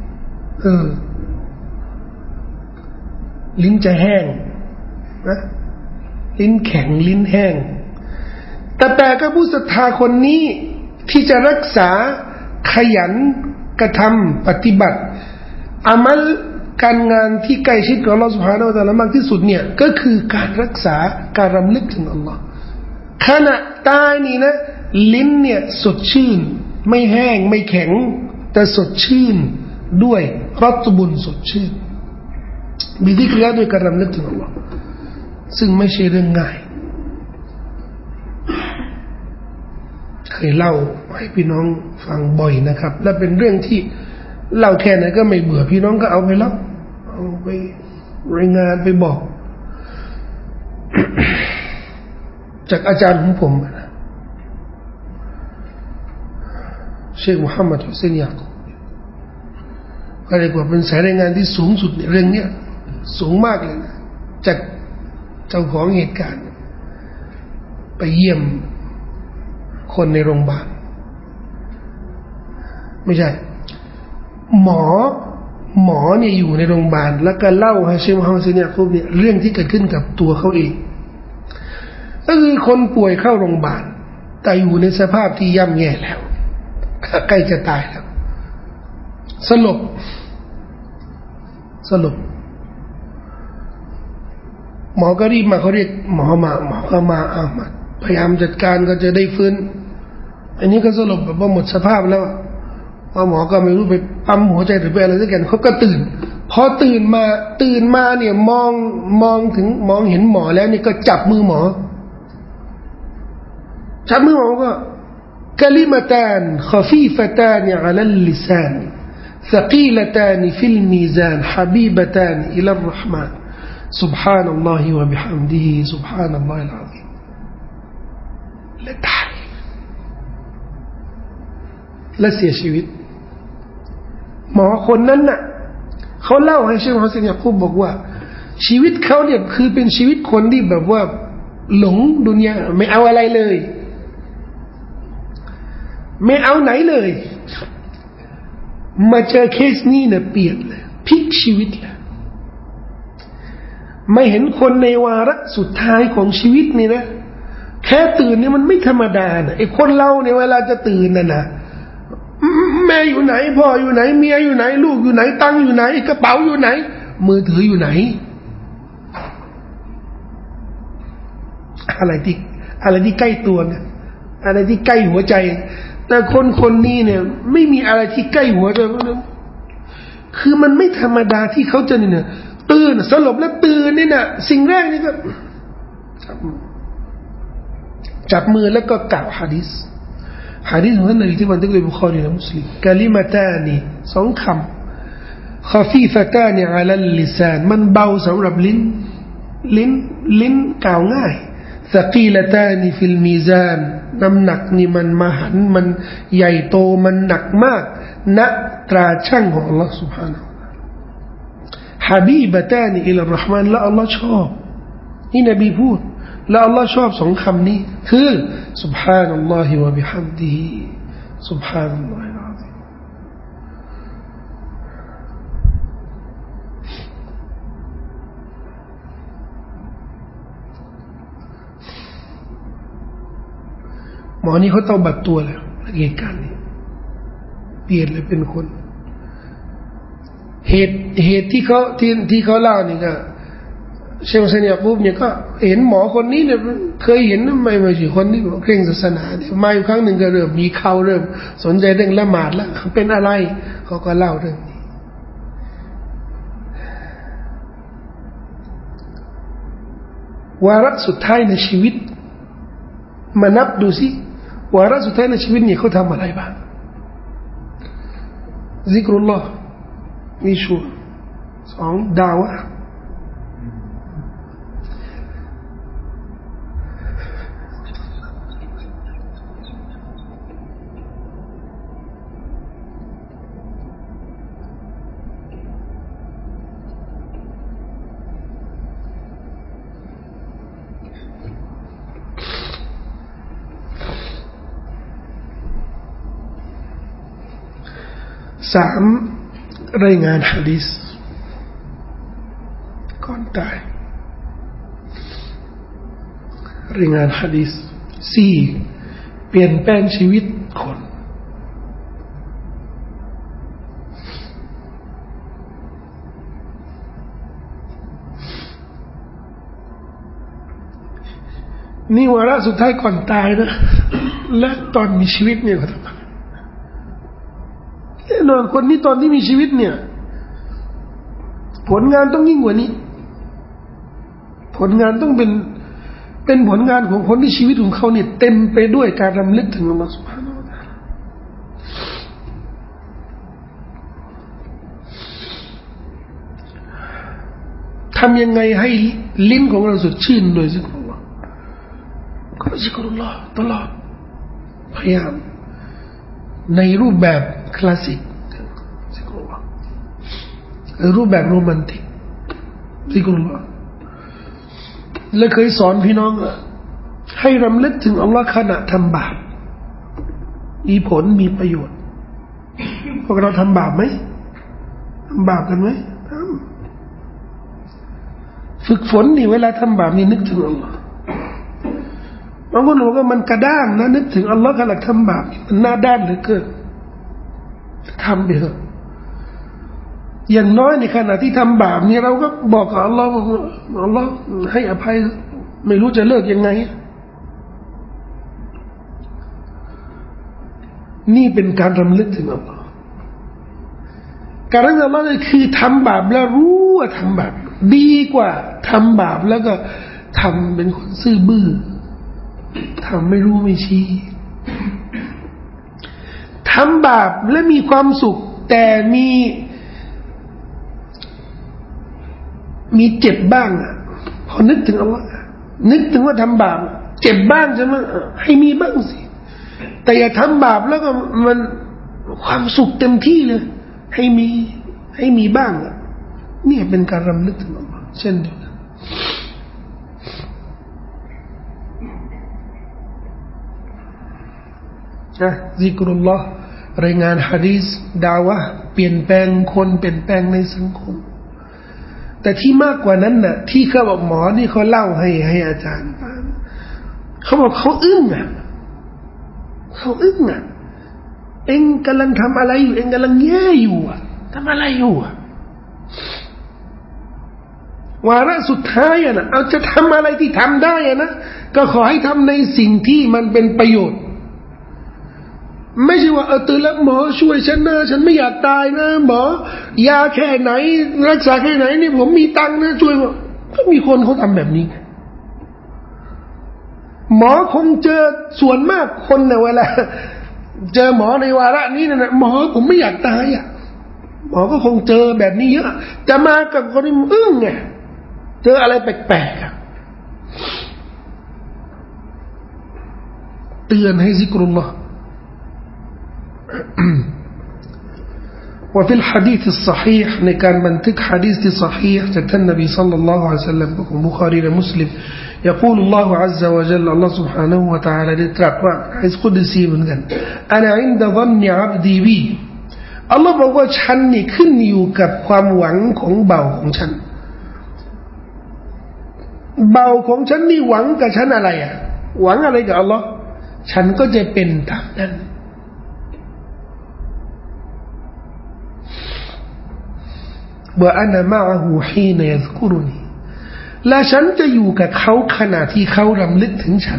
ลิ้นจะแห้งนะลิ้นแข็งลิ้นแห้งแต่ก็ผู้ศรัทธาคนนี้ที่จะรักษาขยันกระทำปฏิบัติอามัลการงานที่ใกล้ชิดกับอัลลอฮฺ سبحانه และ تعالى มากที่สุดเนี่ยก็คือการรักษาการรำลึกถึงอัลลอฮฺขณะตายนี่นะลิ้นเนี่ยสดชื่นไม่แห้งไม่แข็งแต่สดชื่นด้วยรัตบุญสดชื่นบิดิกริยาด้วยการรำลึกถึงอัลลอฮฺซึ่งไม่ใช่เรื่องง่ายเคยเล่าให้พี่น้องฟังบ่อยนะครับและเป็นเรื่องที่เล่าแค่ไหนก็ไม่เบื่อพี่น้องก็เอาไปเล่าเอาไปรายงานไปบอก จากอาจารย์ของผมเชคมุฮัมมัดฮุเซนยากูบก็เรียกว่าเป็นสายรายงานที่สูงสุดในเรื่องนี้สูงมากเลยนะจากเจ้าของเหตุการณ์ไปเยี่ยมคนในโรงพยาบาลไม่ใช่หมอเนี่ยอยู่ในโรงพยาบาลแล้วก็เล่าให้เชคมุฮัมมัดเนี่ยพวกเนี่ยเรื่องที่เกิดขึ้นกับตัวเขาเองก็คือคนป่วยเข้าโรงพยาบาลแต่อยู่ในสภาพที่ย่ำแย่แล้วใกล้จะตายแล้วสลบหมอก็รีบมาเขาเรียกหมอก็มาพยายามจัดการก็จะได้ฟื้นอันนี้ก็สลบแบบว่าหมดสภาพแล้วว่าหมอก็ไม่รู้ไปปั๊มหัวใจหรือไปอะไรสักอย่างเขาก็ตื่นพอตื่นมาเนี่ยมองเห็นหมอแล้วนี่ก็จับมือหมอก็كلمتان خفيفتان على اللسان ثقيلتان في الميزان حبيبتان إلى الرحمن سبحان الله وبحمده سبحان الله العظيم และตายและเสียชีวิตหมอคนนั้นน่ะเขาเล่าให้เชคมุฮัมมัดยากูบบอกว่าชีวิตเขาเนี่ยคือเป็นชีวิตคนที่แบบว่าหลงดุนยาไม่เอาอะไรเลยไม่เอาไหนเลยมาเจอเคสนี้เนี่ยเปลี่ยนเลยพลิกชีวิตเลยไม่เห็นคนในวาระสุดท้ายของชีวิตนี่นะแค่ตื่นนี่มันไม่ธรรมดานะไอ้คนเราเนี่ยเวลาจะตื่นนะแม่อยู่ไหนพ่ออยู่ไหนเมียอยู่ไหนลูกอยู่ไหนตังค์อยู่ไหนกระเป๋าอยู่ไหนมือถืออยู่ไหนอะไรที่ใกล้ตัวเนี่ยอะไรที่ใกล้หัวใจแต่คนนี้เนี่ยไม่มีอะไรที่ใกล้หัวใจคือมันไม่ธรรมดาที่เขาจะเนี่ยตื่นสลบแล้วตื่นนี่นะสิ่งแรกนี่ก็จับมือแล้วก็กล่าวหะดีษของท่านนบีที่บันทึกโดยบุคอรีและมุสลิมกะลิมะตานีสองคำ خفيفتان على اللسان มันเบาสำหรับลิ้นกล่าวง่าย ثقيلتان في الميزان น้ำหนักนี่มันมหันต์มันใหญ่โตมันหนักมากณตราช่างของอัลลอฮฺ سبحانه حبيبتان إلى الرحمن และอัลลอฮฺชอบนี่นบีพูดและอัลลอฮฺชอบสองคำนี้คือ سبحان الله وبحمده سبحان الله العظيم หมอนี่เขาเตาบัดตัวแล้วเหตุการณ์นี้เปลี่ยนเลยเป็นคนเหตุที่เขาเล่านี่ก็เชคมุฮัมมัดยากูบเนี่ยก็เห็นหมอคนนี้เนี่ยเคยเห็นไม่ใช่คนที่เคร่งศาสนามาอยู่ครั้งหนึ่งก็เริ่มมีเขาเริ่มสนใจเรื่องละหมาดแล้วเป็นอะไรเขาก็เล่าเรื่องนี้วาระสุดท้ายในชีวิตมานับดูสิวาระสุดท้ายในชีวิตเนี่ยเขาทำอะไรบ้างซิกรุลลอฮ์มีชัวร์สองดาวะ 3รายงานหะดีษก่อนตายรายงานหะดีษ4เปลี่ยนแปลงชีวิตคนนี่วาระสุดท้ายก่อนตายนะและตอนมีชีวิตเนี่ยก็ทำแน่นอนคนนี้ตอนที่มีชีวิตเนี่ยผลงานต้องยิ่งกว่านี้ผลงานต้องเป็นผลงานของคนที่ชีวิตของเขาเนี่ยเต็มไปด้วยการรำลึกถึงอัลลอฮฺ سبحانه และ تعالى ทำยังไงให้ลิ้นของเราสดชื่นโดยซิกรุลลอฮ์ก็ซิกรุลลอฮ์ตลอดพยายามในรูปแบบคลาสสิกซิกรุลลอฮ์รูปแบบโรแมนติกซิกรุลลอฮ์และเคยสอนพี่น้องให้รำลึกถึงอัลลอฮ์ขณะทำบาปมีผลมีประโยชน์พวกเราทำบาปไหมทำบาปกันไหมทำฝึกฝนนี่เวลาทำบาปนี่นึกถึงอัลลอฮ์บางคนบอกว่ามันกระด้างนะนึกถึงอัลลอฮ์ขณะทำบาปมันหน้าด้านเหลือเกินทำไปเถอะอย่างน้อยในขณะที่ทำบาปนี่เราก็บอกกับอัลลอฮ์ว่าอัลลอฮ์ให้อภัยไม่รู้จะเลิกยังไงนี่เป็นการรำลึกถึงอัลลอฮ์การรำลึกถึงอัลลอฮ์นี่คือทำบาปแล้วรู้ว่าทำบาปดีกว่าทำบาปแล้วก็ทำเป็นคนซื่อบื้อทำไม่รู้ไม่ชี้ทำบาปและมีความสุขแต่มีเจ็บบ้างอ่ะพอนึกถึงอัลลอฮ์นึกถึงว่าทำบาปเจ็บบ้างใช่ไหมให้มีบ้างสิแต่อย่าทำบาปแล้วก็มันความสุขเต็มที่เลยให้มีบ้างอ่ะนี่เป็นการรำลึกถึงอัลลอฮ์เช่นเดียวกันซิกรุลลอฮ์รายงานหะดีษดาวะเปลี่ยนแปลงคนเปลี่ยนแปลงในสังคมแต่ที่มากกว่านั้นน่ะที่เขาบอกหมอนี่เขาเล่าให้อาจารย์ฟังเขาบอกเขาอึ้งอ่ะเอ็งกำลังทำอะไรอยู่เอ็งกำลังแย่อยู่อ่ะทำอะไรอยู่อ่ะวาระสุดท้ายอ่ะนะเอาจะทำอะไรที่ทำได้อ่ะนะก็ขอให้ทำในสิ่งที่มันเป็นประโยชน์ไม่ใช่ว่าตื่นแล้วหมอช่วยฉันนะฉันไม่อยากตายนะหมอยาแค่ไหนรักษาแค่ไหนนี่ผมมีตังค์นะช่วยก็มีคนเขาทำแบบนี้หมอคงเจอส่วนมากคนเนี่ยเวลาเจอหมอในวาระนี้นะหมอผมไม่อยากตายอ่ะหมอก็คงเจอแบบนี้เยอะจะมากับคนที่อึ้งไงเจออะไรแปลกๆเตือนให้ซิกรุลลอฮ์وفي الحديث الصحيح ในการบันทึกหะดีษที่ صحيح จากท่านนบีศ็อลลัลลอฮุอะลัยฮิวะซัลลัมของบุคอรีและมุสลิม يقول الله عز وجل الله سبحانه وتعالى ได้ตรัสว่าหะดีษกุดซีเหมือนกัน أنا عند ظن عبدي بي อัลลอฮ์บอกว่าฉันนี่ขึ้นอยู่กับความหวังของเบาของฉันเบาของฉันนี่หวังกับฉันอะไรอ่ะหวังอะไรกับอัลลอฮ์ฉันก็จะเป็นตามนั้นว่าอันมะอะฮูฮีนยัซกุรุนีและฉันจะอยู่กับเขาขณะที่เขารำลึกถึงฉัน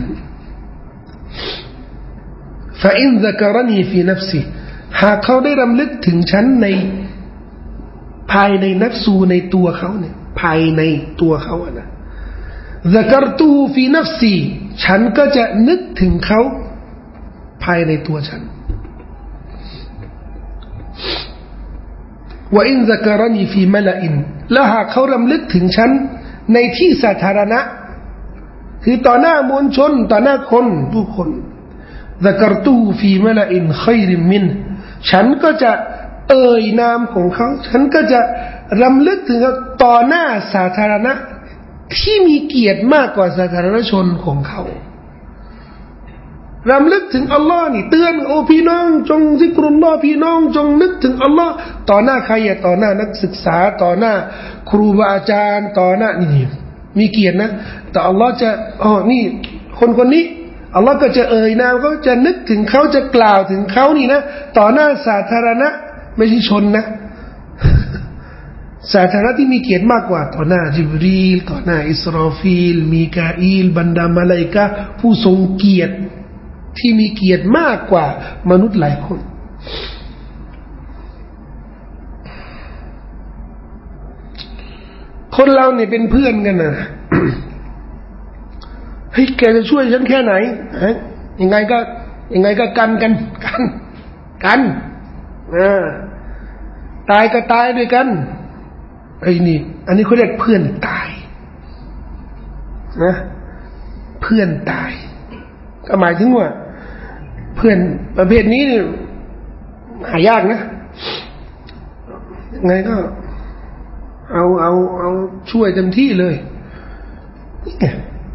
فإن ذكرني في نفسي หากเขาได้รำลึกถึงฉันในภายในนัฟซูในตัวเขาเนี่ยภายในตัวเขาอะนะ ذكرته في نفسي ฉันก็จะนึกถึงเขาภายในตัวฉันว่าอินซะกะรณีฟีมะละอินแล้วหากเขารำลึกถึงฉันในที่สาธารณะคือต่อหน้ามวลชนต่อหน้าคนผู้คนซะกะรตูฟีมะละอินค็อยริมินฉันก็จะเอ่ยนามของเขาฉันก็จะรำลึกถึงเขาต่อหน้าสาธารณะที่มีเกียรติมากกว่าสาธารณชนของเขารำลึกถึงอัลลอฮ์นี่เตือนโอ้พี่น้องจงซิกรุลลอฮ์พี่น้องจงนึกถึงอัลลอฮ์ต่อหน้าใครอะต่อหน้านักศึกษาต่อหน้าครูบาอาจารย์ต่อหน้านี่มีเกียรตินะแต่อัลลอฮ์จะนี่คนนี้อัลลอฮ์ก็จะเอ่ยนามเขาจะนึกถึงเขาจะกล่าวถึงเขานี่นะต่อหน้าสาธารณะไม่ใช่ชนนะสาธารณะที่มีเกียรติมากกว่าต่อหน้าจิบรีลต่อหน้าอิสราฟีลมีกาอีลบรรดามาลาอิกะห์ผู้ทรงเกียรติที่มีเกียรติมากกว่ามนุษย์หลายคนคนเราเนี่ยเป็นเพื่อนกันนะเฮ้ยแกจะช่วยฉันแค่ไหนยังไงก็กันตายก็ตายด้วยกันไอ้นี่อันนี้เขาเรียกเพื่อนตายนะเพื่อนตายก็หมายถึงว่าเพื่อนประเภทนี้เนี่ยหายากนะยังไงก็เอาช่วยเต็มที่เลยนี่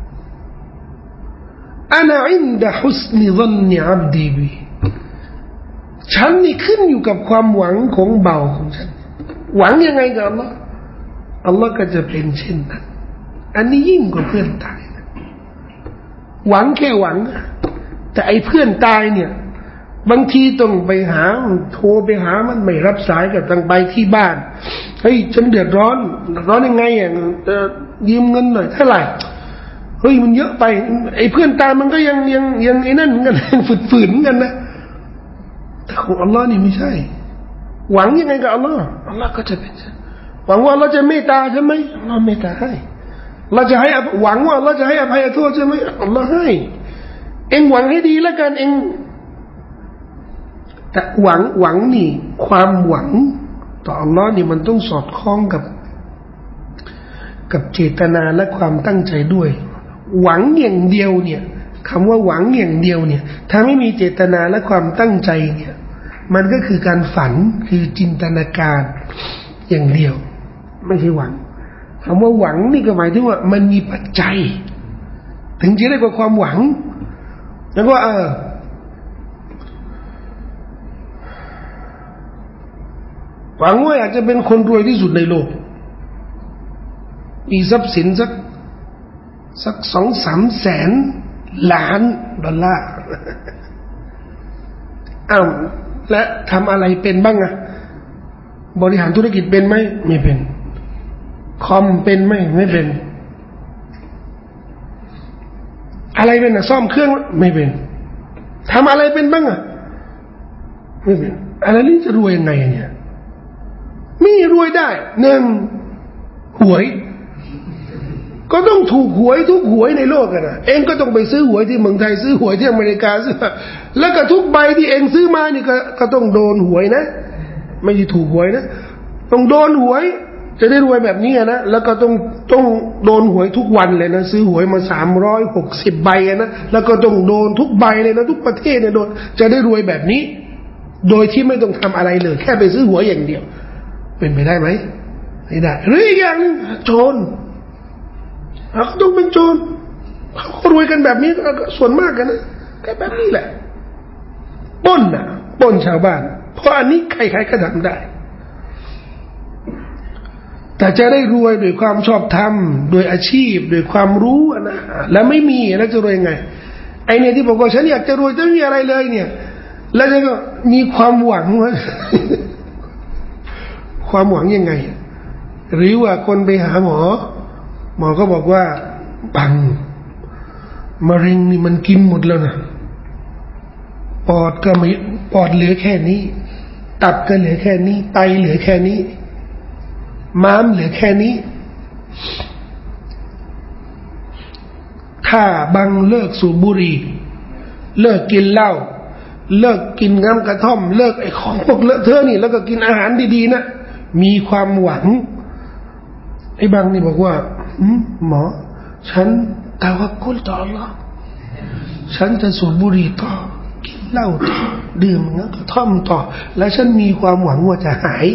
อานาอินดะฮุสนิซันนิอับดีบีฉันนี่ขึ้นอยู่กับความหวังของเบาของฉันหวังยังไงกับอัลลอฮ์อัลลอฮ์ก็จะเป็นเช่นนั้นอันนี้ยิ่งกว่าเพื่อนตายนะหวังแค่หวังแต่ไอ้เพื่อนตายเนี่ยบางทีต้องไปหาโทรไปหามันไม่รับสายก็ต้องไปที่บ้านเฮ้ยฉันเดือดร้อนยังไงยืมเงินหน่อยเท่าไหร่เฮ้ยมันเยอะไปไอ้เพื่อนตายมันก็ยังไอ้นั่นเหมือนกันฝืนๆเหมือนกันนะแต่ของอัลลอฮ์นี่ไม่ใช่หวังยังไงกับอัลลอฮ์อัลลอฮ์ก็จะเป็นหวังว่าอัลลอฮ์จะเมตตาใช่ไหมอัลลอฮ์เมตตาให้เราจะให้หวังว่าอัลลอฮ์จะให้อภัยโทษใช่ไหมอัลลอฮ์ให้เองหวังให้ดีแล้วกันเองแต่หวังนี่ความหวังต่ออัลลอฮ์นี่มันต้องสอดคล้องกับเจตนาและความตั้งใจด้วยหวังอย่างเดียวเนี่ยคำว่าหวังอย่างเดียวเนี่ยถ้าไม่มีเจตนาและความตั้งใจเนี่ยมันก็คือการฝันคือจินตนาการอย่างเดียวไม่ใช่หวังคำว่าหวังนี่ก็หมายถึงว่ามันมีปัจจัยถึงจะได้กว่าความหวังแล้วก็หวังว่าอยากจะเป็นคนรวยที่สุดในโลกมีทรัพย์สินสัก2-3 แสนล้านดอลลาร์และทำอะไรเป็นบ้างอะบริหารธุรกิจเป็นไหมไม่เป็นคอมเป็นไหมไม่เป็นอะไรเป็นอะซ่อมเครื่องไม่เป็นทำอะไรเป็นบ้างอะไม่เป็นอะไรนี่จะรวยยังไงเนี่ยไม่รวยได้1หวยก็ต้องถูกหวยทุกหวยในโลกกันนะเองก็ต้องไปซื้อหวยที่เมืองไทยซื้อหวยที่อเมริกาซื้อแล้วก็ทุกใบที่เองซื้อมานี่ก็ต้องโดนหวยนะไม่ใช่ถูกหวยนะต้องโดนหวยจะได้รวยแบบนี้นะแล้วก็ต้องโดนหวยทุกวันเลยนะซื้อหวยมา360 ใบนะแล้วก็ต้องโดนทุกใบเลยนะทุกประเทศเนี่ยโดนจะได้รวยแบบนี้โดยที่ไม่ต้องทำอะไรเลยแค่ไปซื้อหวยอย่างเดียวเป็นไปได้ไหมไม่ได้หรืออีกอย่างโจรเขาต้องเป็นโจรเขารวยกันแบบนี้ส่วนมากกันนะแค่แบบนี้แหละปล้นชาวบ้านเพราะอันนี้ใครๆก็ทำได้แต่จะได้รวยด้วยความชอบธรรมโดยอาชีพโดยความรู้นะแล้วไม่มีแล้วจะรวยยังไงไอเนี่ยที่บอกว่าฉันอยากจะรวยจะไม่มีอะไรเลยเนี่ยแล้วจะก็มีความหวังว่าความหวังยังไงหรือว่าคนไปหาหมอก็บอกว่าบังมะเร็งนี่มันกินหมดแล้วนะปอดก็ไม่ปอดเหลือแค่นี้ตับก็เหลือแค่นี้ไตเหลือแค่นี้ม้ามเหลือแค่นี้ถ้าบังเลิกสูบบุหรี่เลิกกินเหล้าเลิกกินน้ำกระท่อมเลิกไอ้ของพวกเลอะเทอะนี่แล้วก็กินอาหารดีๆนะมีความหวังไอ้บังนี่บอกว่าหมอฉันตะวักกุลต่ออัลเลาะห์ฉันจะสูบบุหรี่ต่อกินเหล้าต่อดื่มน้ำกระท่อมต่อและฉันมีความหวังว่าจะหาย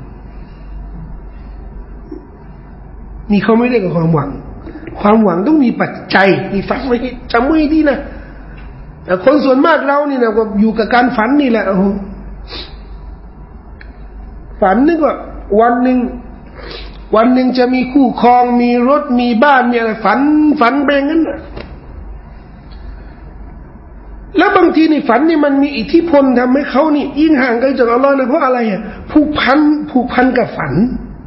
นี่เขาไม่ได้กับความหวังต้องมีปัจจัยนี่ฟังไว้จำไว้ดีนะแต่คนส่วนมากเรานี่นะก็อยู่กับการฝันนี่แหละฝันนึกว่าวันหนึ่งจะมีคู่ครองมีรถมีบ้านมีอะไรฝันไปงั้นนะแล้วบางทีนี่ฝันนี่มันมีอิทธิพลทำให้เขานี่ยิ่งห่างไกลจากอัลลอฮ์นะเพราะอะไรอ่ะผูกพันกับฝัน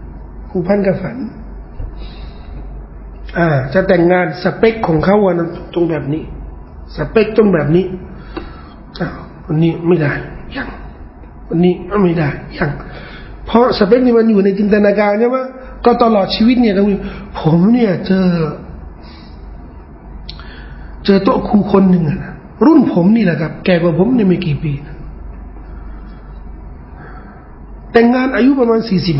จะแต่งงานสเปคของเขาวันนั้นตรงแบบนี้สเปคตรงแบบนี้วันนี้ไม่ได้ยังวันนี้ไม่ได้ยังเพราะสเปคนี่มันอยู่ในจินตนาการใช่ไหมก็ตลอดชีวิตเนี่ยผมเนี่ยเจอโต๊ะครูคนหนึ่งอะรุ่นผมนี่แหละครับแก่กว่าผมเนี่ยไม่กี่ปีแต่งงานอายุประมาณ45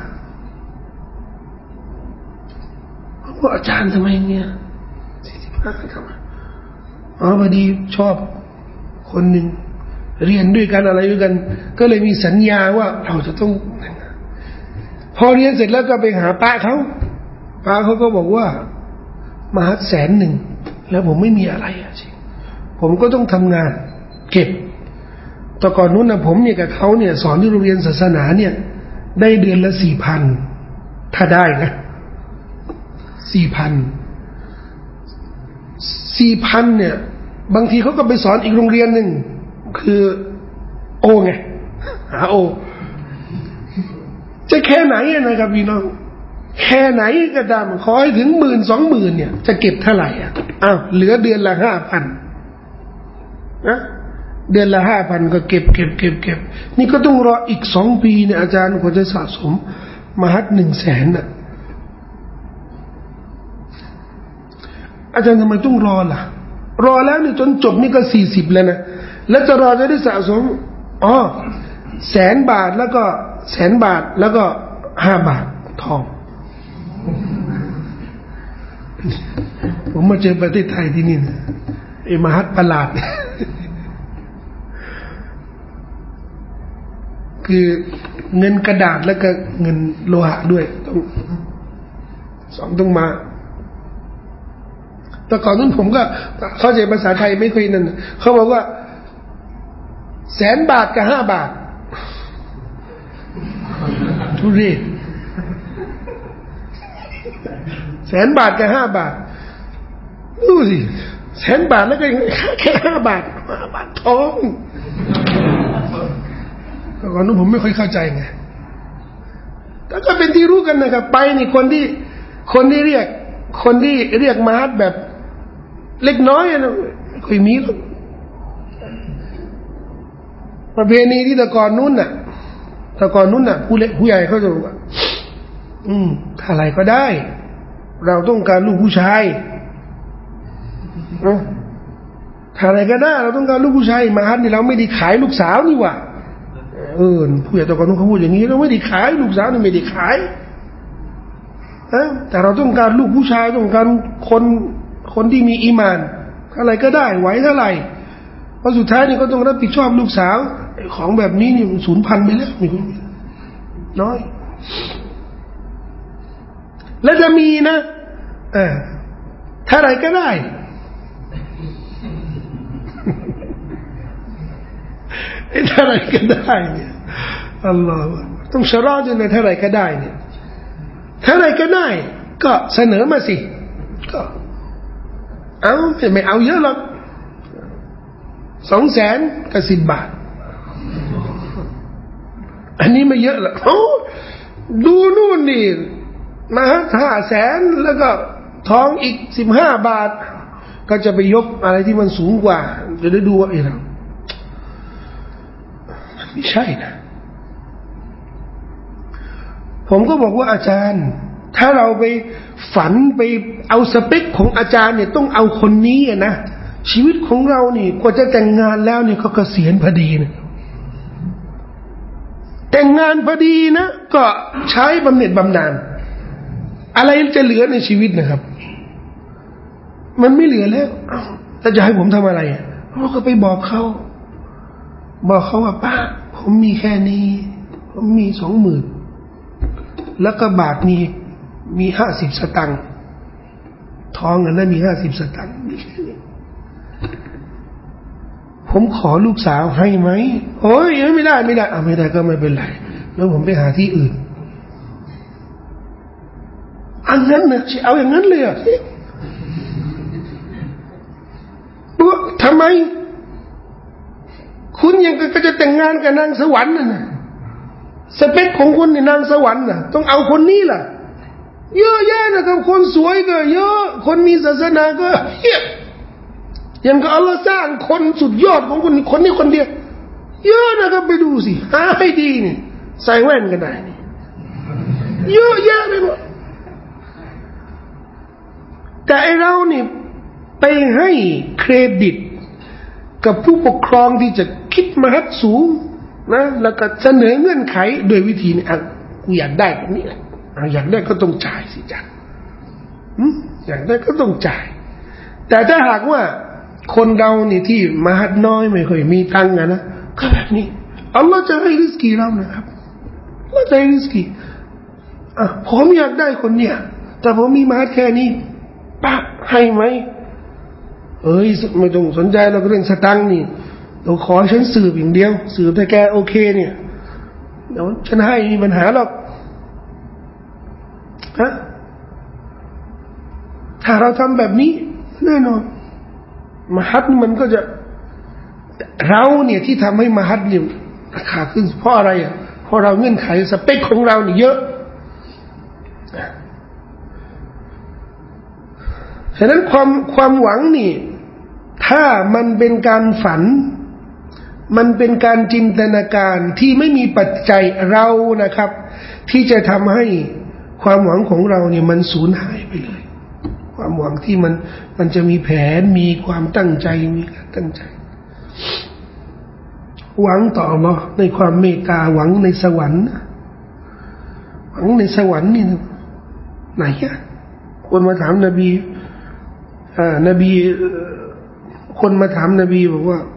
ว่าอาจารย์ทำไมเนี่ย45ทำไมพอดีชอบคนหนึ่งเรียนด้วยกันอะไรด้วยกันก็เลยมีสัญญาว่าเราจะต้องพอเรียนเสร็จแล้วก็ไปหาป้าเขาก็บอกว่ามา100,000แล้วผมไม่มีอะไรจริงผมก็ต้องทำงานเก็บแต่ก่อนนู้นนะผมเนี่ยกับเขาเนี่ยสอนที่โรงเรียนศาสนาเนี่ยได้เดือนละ 4,000 ถ้าได้นะ 4,000 เนี่ยบางทีเขาก็ไปสอนอีกโรงเรียนหนึ่งคือโอไงหาโอจะแค่ไหนนะครับพี่น้องแค่ไหนก็ตามขอให้ถึง10,000-20,000เนี่ยจะเก็บเท่าไหร่เหลือเดือนละ 5,000นะเดือนละ 5,000ก็เก็บนี่ก็ต้องรออีก2 ปีเนี่ยอาจารย์กว่าจะสะสมมหัศ100,000น่ะอาจารย์ทำไมต้องรอล่ะรอแล้วนี่จนจบนี่ก็40แล้วนะแล้วจะรอจะได้สะสม100,000 บาทแล้วก็100,000 บาทแล้วก็5 บาททองผมมาเจอประเทศไทยที่นี่นะไอ้มหัศประหลาดคือเงินกระดาษแล้วก็เงินโลหะด้วยต้องมาแต่ก่อนนั้นผมก็เข้าใจภาษาไทยไม่ค่อยนั่นเขาบอกว่า100,000 บาทกับ5 บาททุเรศ100,000 บาทกับ5 บาทดูสิ100,000 บาทแล้วก็แค่5 บาททองแต่ก่อนนั้นผมไม่ค่อยเข้าใจไงแต่ก็เป็นที่รู้กันนะครับไปนี่คนที่เรียกมหัศแบบเล็กน้อยนะไม่ค่อยมีหรอกประเพณีที่แต่ก่อนนู้นน่ะผู้ใหญ่เขาจะบอกว่าถ้าอะไรก็ได้เราต้องการลูกผู้ชายถ้าอะไรก็ได้เราต้องการลูกผู้ชายมหัศนี่เราไม่ได้ขายลูกสาวนี่หว่าผู้ใหญ่แต่ก่อนนู้นเขาพูดอย่างนี้เราไม่ได้ขายลูกสาวนี่ไม่ได้ขายแต่เราต้องการลูกผู้ชายต้องการคนที่มีอีหม่านอะไรก็ได้ไหวเท่าไหร่เพราะสุดท้ายนี่ก็ต้องรับผิดชอบลูกสาวของแบบนี้นี่มันสูญพันธุ์ไปแล้วมีคนน้อยแล้วจะมีนะเท่าไหร่ก็ได้เท่าไหร่ก็ได้เนี่ยอัลลอฮฺต้องชะรอด้วยนะเท่าไหร่ก็ได้เนี่ยเท่าไหร่ก็ได้ก็เสนอมาสิก็เอาไม่เอาเยอะหรอก200,000 กับ10 บาทอันนี้ไม่เยอะหรอกดูนู่นนี่มา500,000แล้วก็ทองอีก15 บาทก็จะไปยกอะไรที่มันสูงกว่าจะได้ดูว่าเราไม่ใช่นะผมก็บอกว่าอาจารย์ถ้าเราไปฝันไปเอาสเปคของอาจารย์เนี่ยต้องเอาคนนี้นะชีวิตของเรานี่กว่าจะแต่งงานแล้วเนี่ยเขาเกษียณพอดีนะแต่งงานพอดีนะก็ใช้บำเหน็จบำนาญอะไรจะเหลือในชีวิตนะครับมันไม่เหลือแล้วแล้วจะให้ผมทำอะไรเราก็ไปบอกเขาว่าป้าผมมีแค่นี้ผมมี20,000แล้วก็บาทมี50 สตังค์ทองอันนั้นมี50 สตังค์ผมขอลูกสาวให้ไหมโอ้ยไม่ได้ไม่ได้ก็ไม่เป็นไรแล้วผมไปหาที่อื่นอันนั้นนะเอาอย่างนั้นเลยอ่ะทำไมคุณยังก็จะแต่งงานกับนางสวรรค์น่ะสเปคของคุณนี่นางสวรรค์น่ะต้องเอาคนนี้ล่ะเยอะแยะนะครับคนสวยก็เยอะคนมีศาสนาก็เยอะยังก็อัลลอฮ์สร้างคนสุดยอดของคนนี้คนเดียวเยอะนะครับไปดูสิหาให้ดีนี่ใส่แว่นกันได้นี่เยอะแยะไปหมดแต่ไอเรานี่ไปให้เครดิตกับผู้ปกครองที่จะคิดมหัศสูงนะแล้วก็เสนอเงื่อนไขโดยวิธีนี้กูอยากได้แบบนี้แหละอยากได้ก็ต้องจ่ายสิจ๊ะอยากได้ก็ต้องจ่ายแต่ถ้าหากว่าคนเรานี่ที่มหัศน้อยไม่ค่อยมีตังค์นะก็แบบนี้อัลลอฮ์จะให้ริสกีเรานะครับอัลลอฮ์จะให้ริสกีผมอยากได้คนเนี้ยแต่ผมมีมหัศแค่นี้ป้าให้ไหมไม่ต้องสนใจเราเรื่องสตังค์นี่เราขอฉันสืบอย่างเดียวสืบแต่แกโอเคเนี่ยเดี๋ยวฉันให้มีปัญหาหรอกฮะถ้าเราทำแบบนี้แน่นอนมหัศมันก็จะเราเนี่ยที่ทำให้มหัศเนี่ยราคาขึ้นเพราะอะไรเพราะเราเงื่อนไขสเปคของเรานี่เยอะฉะนั้นความหวังนี่ถ้ามันเป็นการฝันมันเป็นการจินตนาการที่ไม่มีปัจจัยเรานะครับที่จะทำให้ความหวังของเราเนี่ยมันสูญหายไปเลยความหวังที่มันจะมีแผนมีความตั้งใจมีการตั้งใจหวังต่ออัลเลาะห์ในความเมตตาหวังในสวรรค์หวังในสวรรค์นี่ไหนอ่ะคนมาถามนบีคนมาถามนบีบอกว่า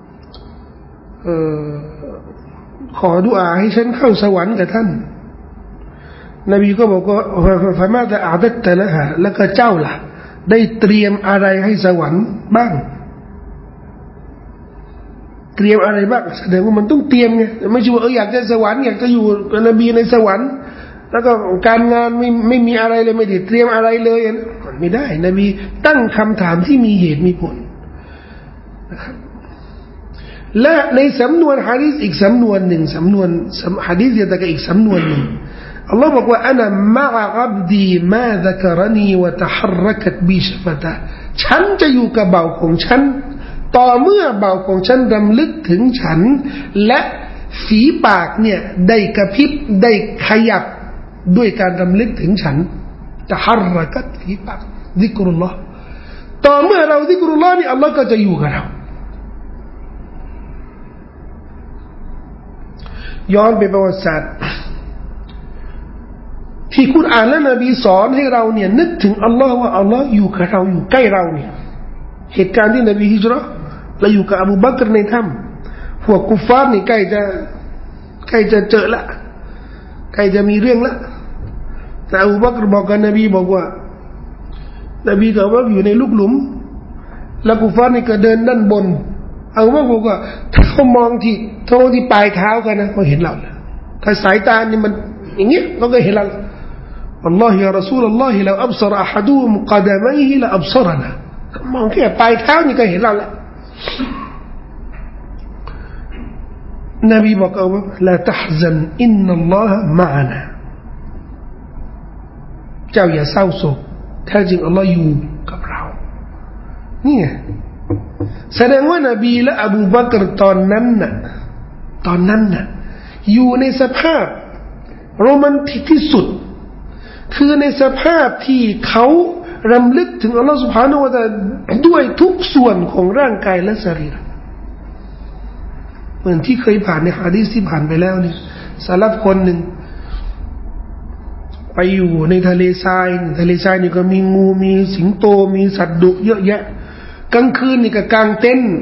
ขอดุอาให้ฉันเข้าสวรรค์กับท่านนบีก็บอกว่าฟะมาตะอาดัตตะละฮะแล้วก็เจ้าล่ะได้เตรียมอะไรให้สวรรค์บ้างเตรียมอะไรบ้างแสดงว่ามันต้องเตรียมไงไม่ใช่ว่าอยากจะสวรรค์อยากจะอยู่กับนบีในสวรรค์แล้วก็การงานไม่มีอะไรเลยไม่ได้เตรียมอะไรเลยมันไม่ได้นบีตั้งคำถามที่มีเหตุมีผลนะครับและในสำนวนหะดีษอีกสำนวนหนึ่งสำนวนหะดีษเดียวกันอีกสำนวนหนึ่งอัลลอฮ์บอกว่าอันนะมะอะอับดีมาซักรนีวะตะฮัรรักตบิชฟะตะฉันจะอยู่กับบ่าวของฉันต่อเมื่อบ่าวของฉันรำลึกถึงฉันและฝีปากเนี่ยได้กระพริบได้ขยับด้วยการรำลึกถึงฉันตะฮัรรักตฝีปากซิกรุลลอฮ์ต่อเมื่อเราซิกรุลลอฮ์นี่อัลลอฮ์ก็จะอยู่กับเราย้อนไปประวัติศาสตร์ที่กุรอานและนบีสอนให้เราเนี่ยนึกถึงอัลลอฮ์ว่าอัลลอฮ์อยู่กับเราอยู่ใกล้เราเนี่ยเหตุการณ์ที่นบีฮิจเราะห์และอยู่กับอบูบักรในถ้ำพวกกุฟฟาร์นี่ใกล้จะเจอละใกล้จะมีเรื่องละแต่อบูบักรบอกกับนบีบอกว่านบีกับว่าอยู่ในลูกหลุมแล้วกุฟฟาร์นี่ก็เดินด้านบนเอาว่าบอกว่าถ้าเขามองที่ปลายเท้ากันนะเขาเห็นเราถ้าสายตานี่มันอย่างเงี้ยเราก็เห็นเราอัลลอฮฺยารอซูลอัลลอฮฺเราอับซรอะฮัดุมกะดะมัยฮิละอับซรนะมองแค่ปลายเท้านี่ก็เห็นเราแล้วนบีบอกว่าลาตะฮซันอินนัลลอฮฺมะอานะเจ้าอย่าเศร้าโศกแท้จริงอัลลอฮฺอยู่กับเรานี่ไงแสดงว่านบีและอบูบักรตอนนั้นน่ะอยู่ในสภาพโรแมนติกที่สุดคือในสภาพที่เขารำลึกถึงอัลลอฮฺ سبحانه และ تعالى ด้วยทุกส่วนของร่างกายและสรีระเหมือนที่เคยผ่านในหะดีษที่ผ่านไปแล้วนี่สลับคนหนึ่งไปอยู่ในทะเลทรายนี่ก็มีงูมีสิงโตมีสัตว์ดุเยอะแยะกลางคืนนี่ก็กางเต็นท์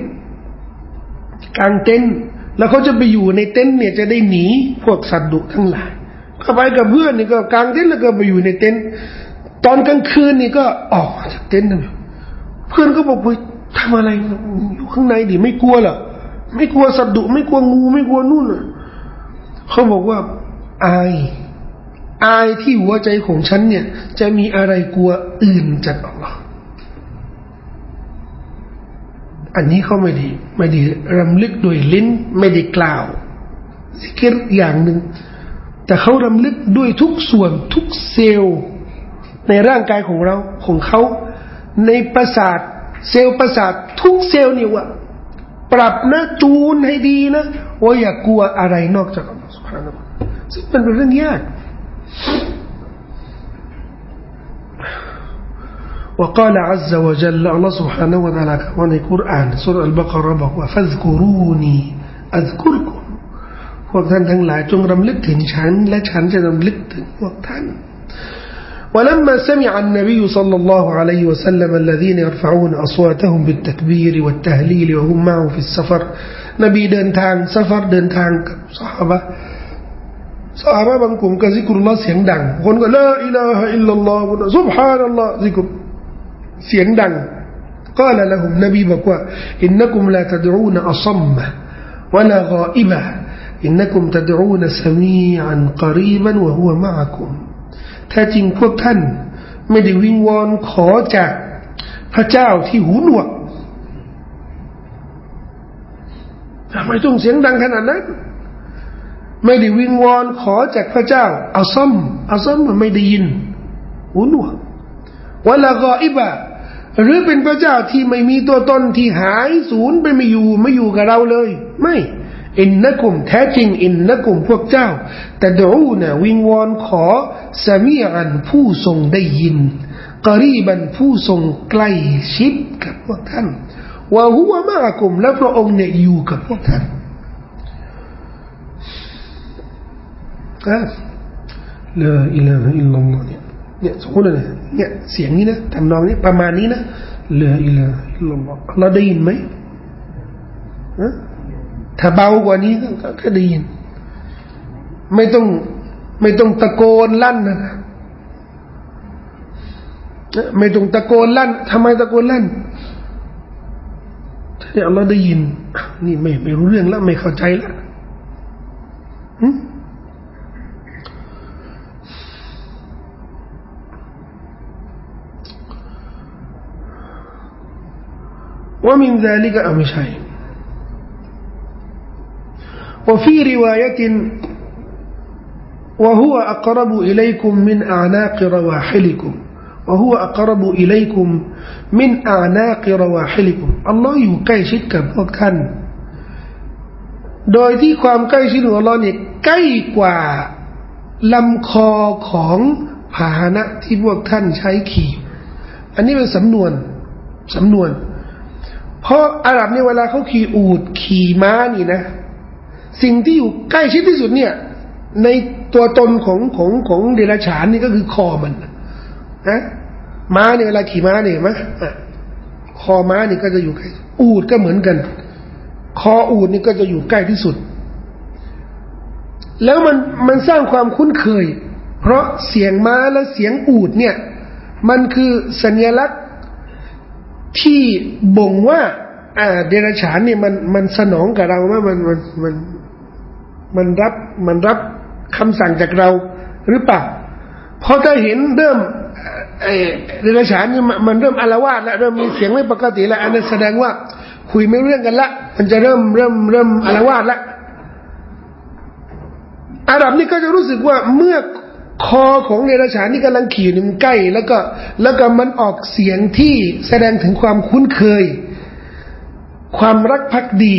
แล้วเขาจะไปอยู่ในเต็นท์เนี่ยจะได้หนีพวกสัตว์ดุทั้งหลายก็ไปกับเพื่อนนี่ก็กางเต็นท์แล้วก็ไปอยู่ในเต็นท์ตอนกลางคืนนี่ก็ออกมาจากเต็นท์นะเพื่อนก็บอกว่าทำอะไรอยู่ข้างในดิไม่กลัวเหรอไม่กลัวสัตว์ดุไม่กลัวงูไม่กลัวนู่นเขาบอกว่าอายที่หัวใจของฉันเนี่ยจะมีอะไรกลัวอื่นจากอัลลอฮ์อันนี้เขาไม่ได้รำลึกด้วยลิ้นไม่ได้กล่าวซิกรอย่างหนึ่งแต่เขารำลึกด้วยทุกส่วนทุกเซลล์ในร่างกายของเราของเขาในประสาทเซลล์ประสาททุกเซลล์นี่ว่าปรับนะจูนให้ดีนะว่าอย่ากลัวอะไรนอกจากอัลลอฮฺ سبحانه ซึ่งเป็นเรื่องยากوقال عز وجل الله سبحانه وتعالى في القرآن سورة البقرة บอกว่า فاذكروني أذكركم พวกท่านทั้งหลายจงรำลึกถึงฉันและฉันจะรำลึกถึงพวกท่านولما سمع النبي صلى الله عليه وسلم الذين يرفعون أصواتهم بالتكبير والتهليل وهم معه في السفر นบีเดินทางซะฟารเดินทางกับซอฮาบะบางกลุ่มก็ซิกรุลลอฮ์เสียงดังคนก็ลาอิลาฮะอิลลัลลอฮ์ซุบฮานัลลอฮ์ซิกรุเสียงดังกล่าวละหุมนบีบอกว่าอินนักุมลาตะดูนอัซัมมะวะลากออิบะอินนักุมตะดูนซะมีอันกอรีบันวะฮุวะมะอะกุมแท้จริงพวกท่านไม่ได้วิงวอนขอจากพระเจ้าที่หูหนวกทำไมต้องเสียงดังขนาดนั้นไม่ได้วิงวอนขอจากพระเจ้าอัซัมไม่ได้ยินหูหนวกวะลากออิบะหรือเป็นพระเจ้าที่ไม่มีตัวตนที่หายสูญไปไม่อยู่กับเราเลยไม่อินนักุมแท้จริงอินนักุมพวกเจ้าแต่ดูนะวิงวอนขอซะมีอันผู้ทรงได้ยินกอรีบันผู้ทรงใกล้ชิดกับพวกท่านวะฮุวะมะอะกุมและพระองค์เนี่ยอยู่กับพวกท่านลาอิลาฮะอิลลัลลอฮ์เนี่ยสมมุติเนี่ยเสียงนี้นะทำนองนี้ประมาณนี้นะลาอิลาฮะอิลลัลลอฮ์เราได้ยินไหมถ้าเบากว่านี้ก็ได้ยินไม่ต้องตะโกนลั่นนะไม่ต้องตะโกนลั่นทำไมตะโกนลั่นถ้าเนี่ยเราได้ยินนี่ไม่รู้เรื่องแล้วไม่เข้าใจแล้วومن ذلك أمشي وفي رواية وهو أقرب إليكم من أعناق رواحلكم وهو أقرب إليكم من أعناق رواحلكم الله อยู่ใกล้ชิดกับพวกท่านโดยที่ความใกล้ชิดของอัลเลาะห์เนี่ยใกล้กว่าลำคอของพาหนะที่พวกท่านใช้ขี่อันนี้เป็นสำนวนเพราะอาหรับเนี่ยเวลาเขาขี่อูฐขี่ม้านี่นะสิ่งที่อยู่ใกล้ชิดที่สุดเนี่ยในตัวตนของเดรัจฉานนี่ก็คือคอมันนะม้าเนี่ยเวลาขี่ม้าเนี่ยเห็นไหมคอม้านี่ก็จะอยู่ใกล้อูฐก็เหมือนกันคออูฐนี่ก็จะอยู่ใกล้ที่สุดแล้วมันสร้างความคุ้นเคยเพราะเสียงม้าและเสียงอูฐเนี่ยมันคือสัญลักษณ์ที่บ่งว่าเดรัจฉานเนี่ยมันสนองกับเราว่ามันรับคำสั่งจากเราหรือเปล่าพอถ้าเห็นเริ่มเดรัจฉานเนี่ยมันเริ่มอาละวาดแล้วเริ่มมีเสียงไม่ปกติแล้วอันนั้นแสดงว่าคุยไม่เรื่องกันละมันจะเริ่มอาละวาดละอาหรับนี่ก็จะรู้สึกว่าเมื่อคอของเดรัจฉานนี่กำลังขี่มันใกล้แล้วก็มันออกเสียงที่แสดงถึงความคุ้นเคยความรักภักดี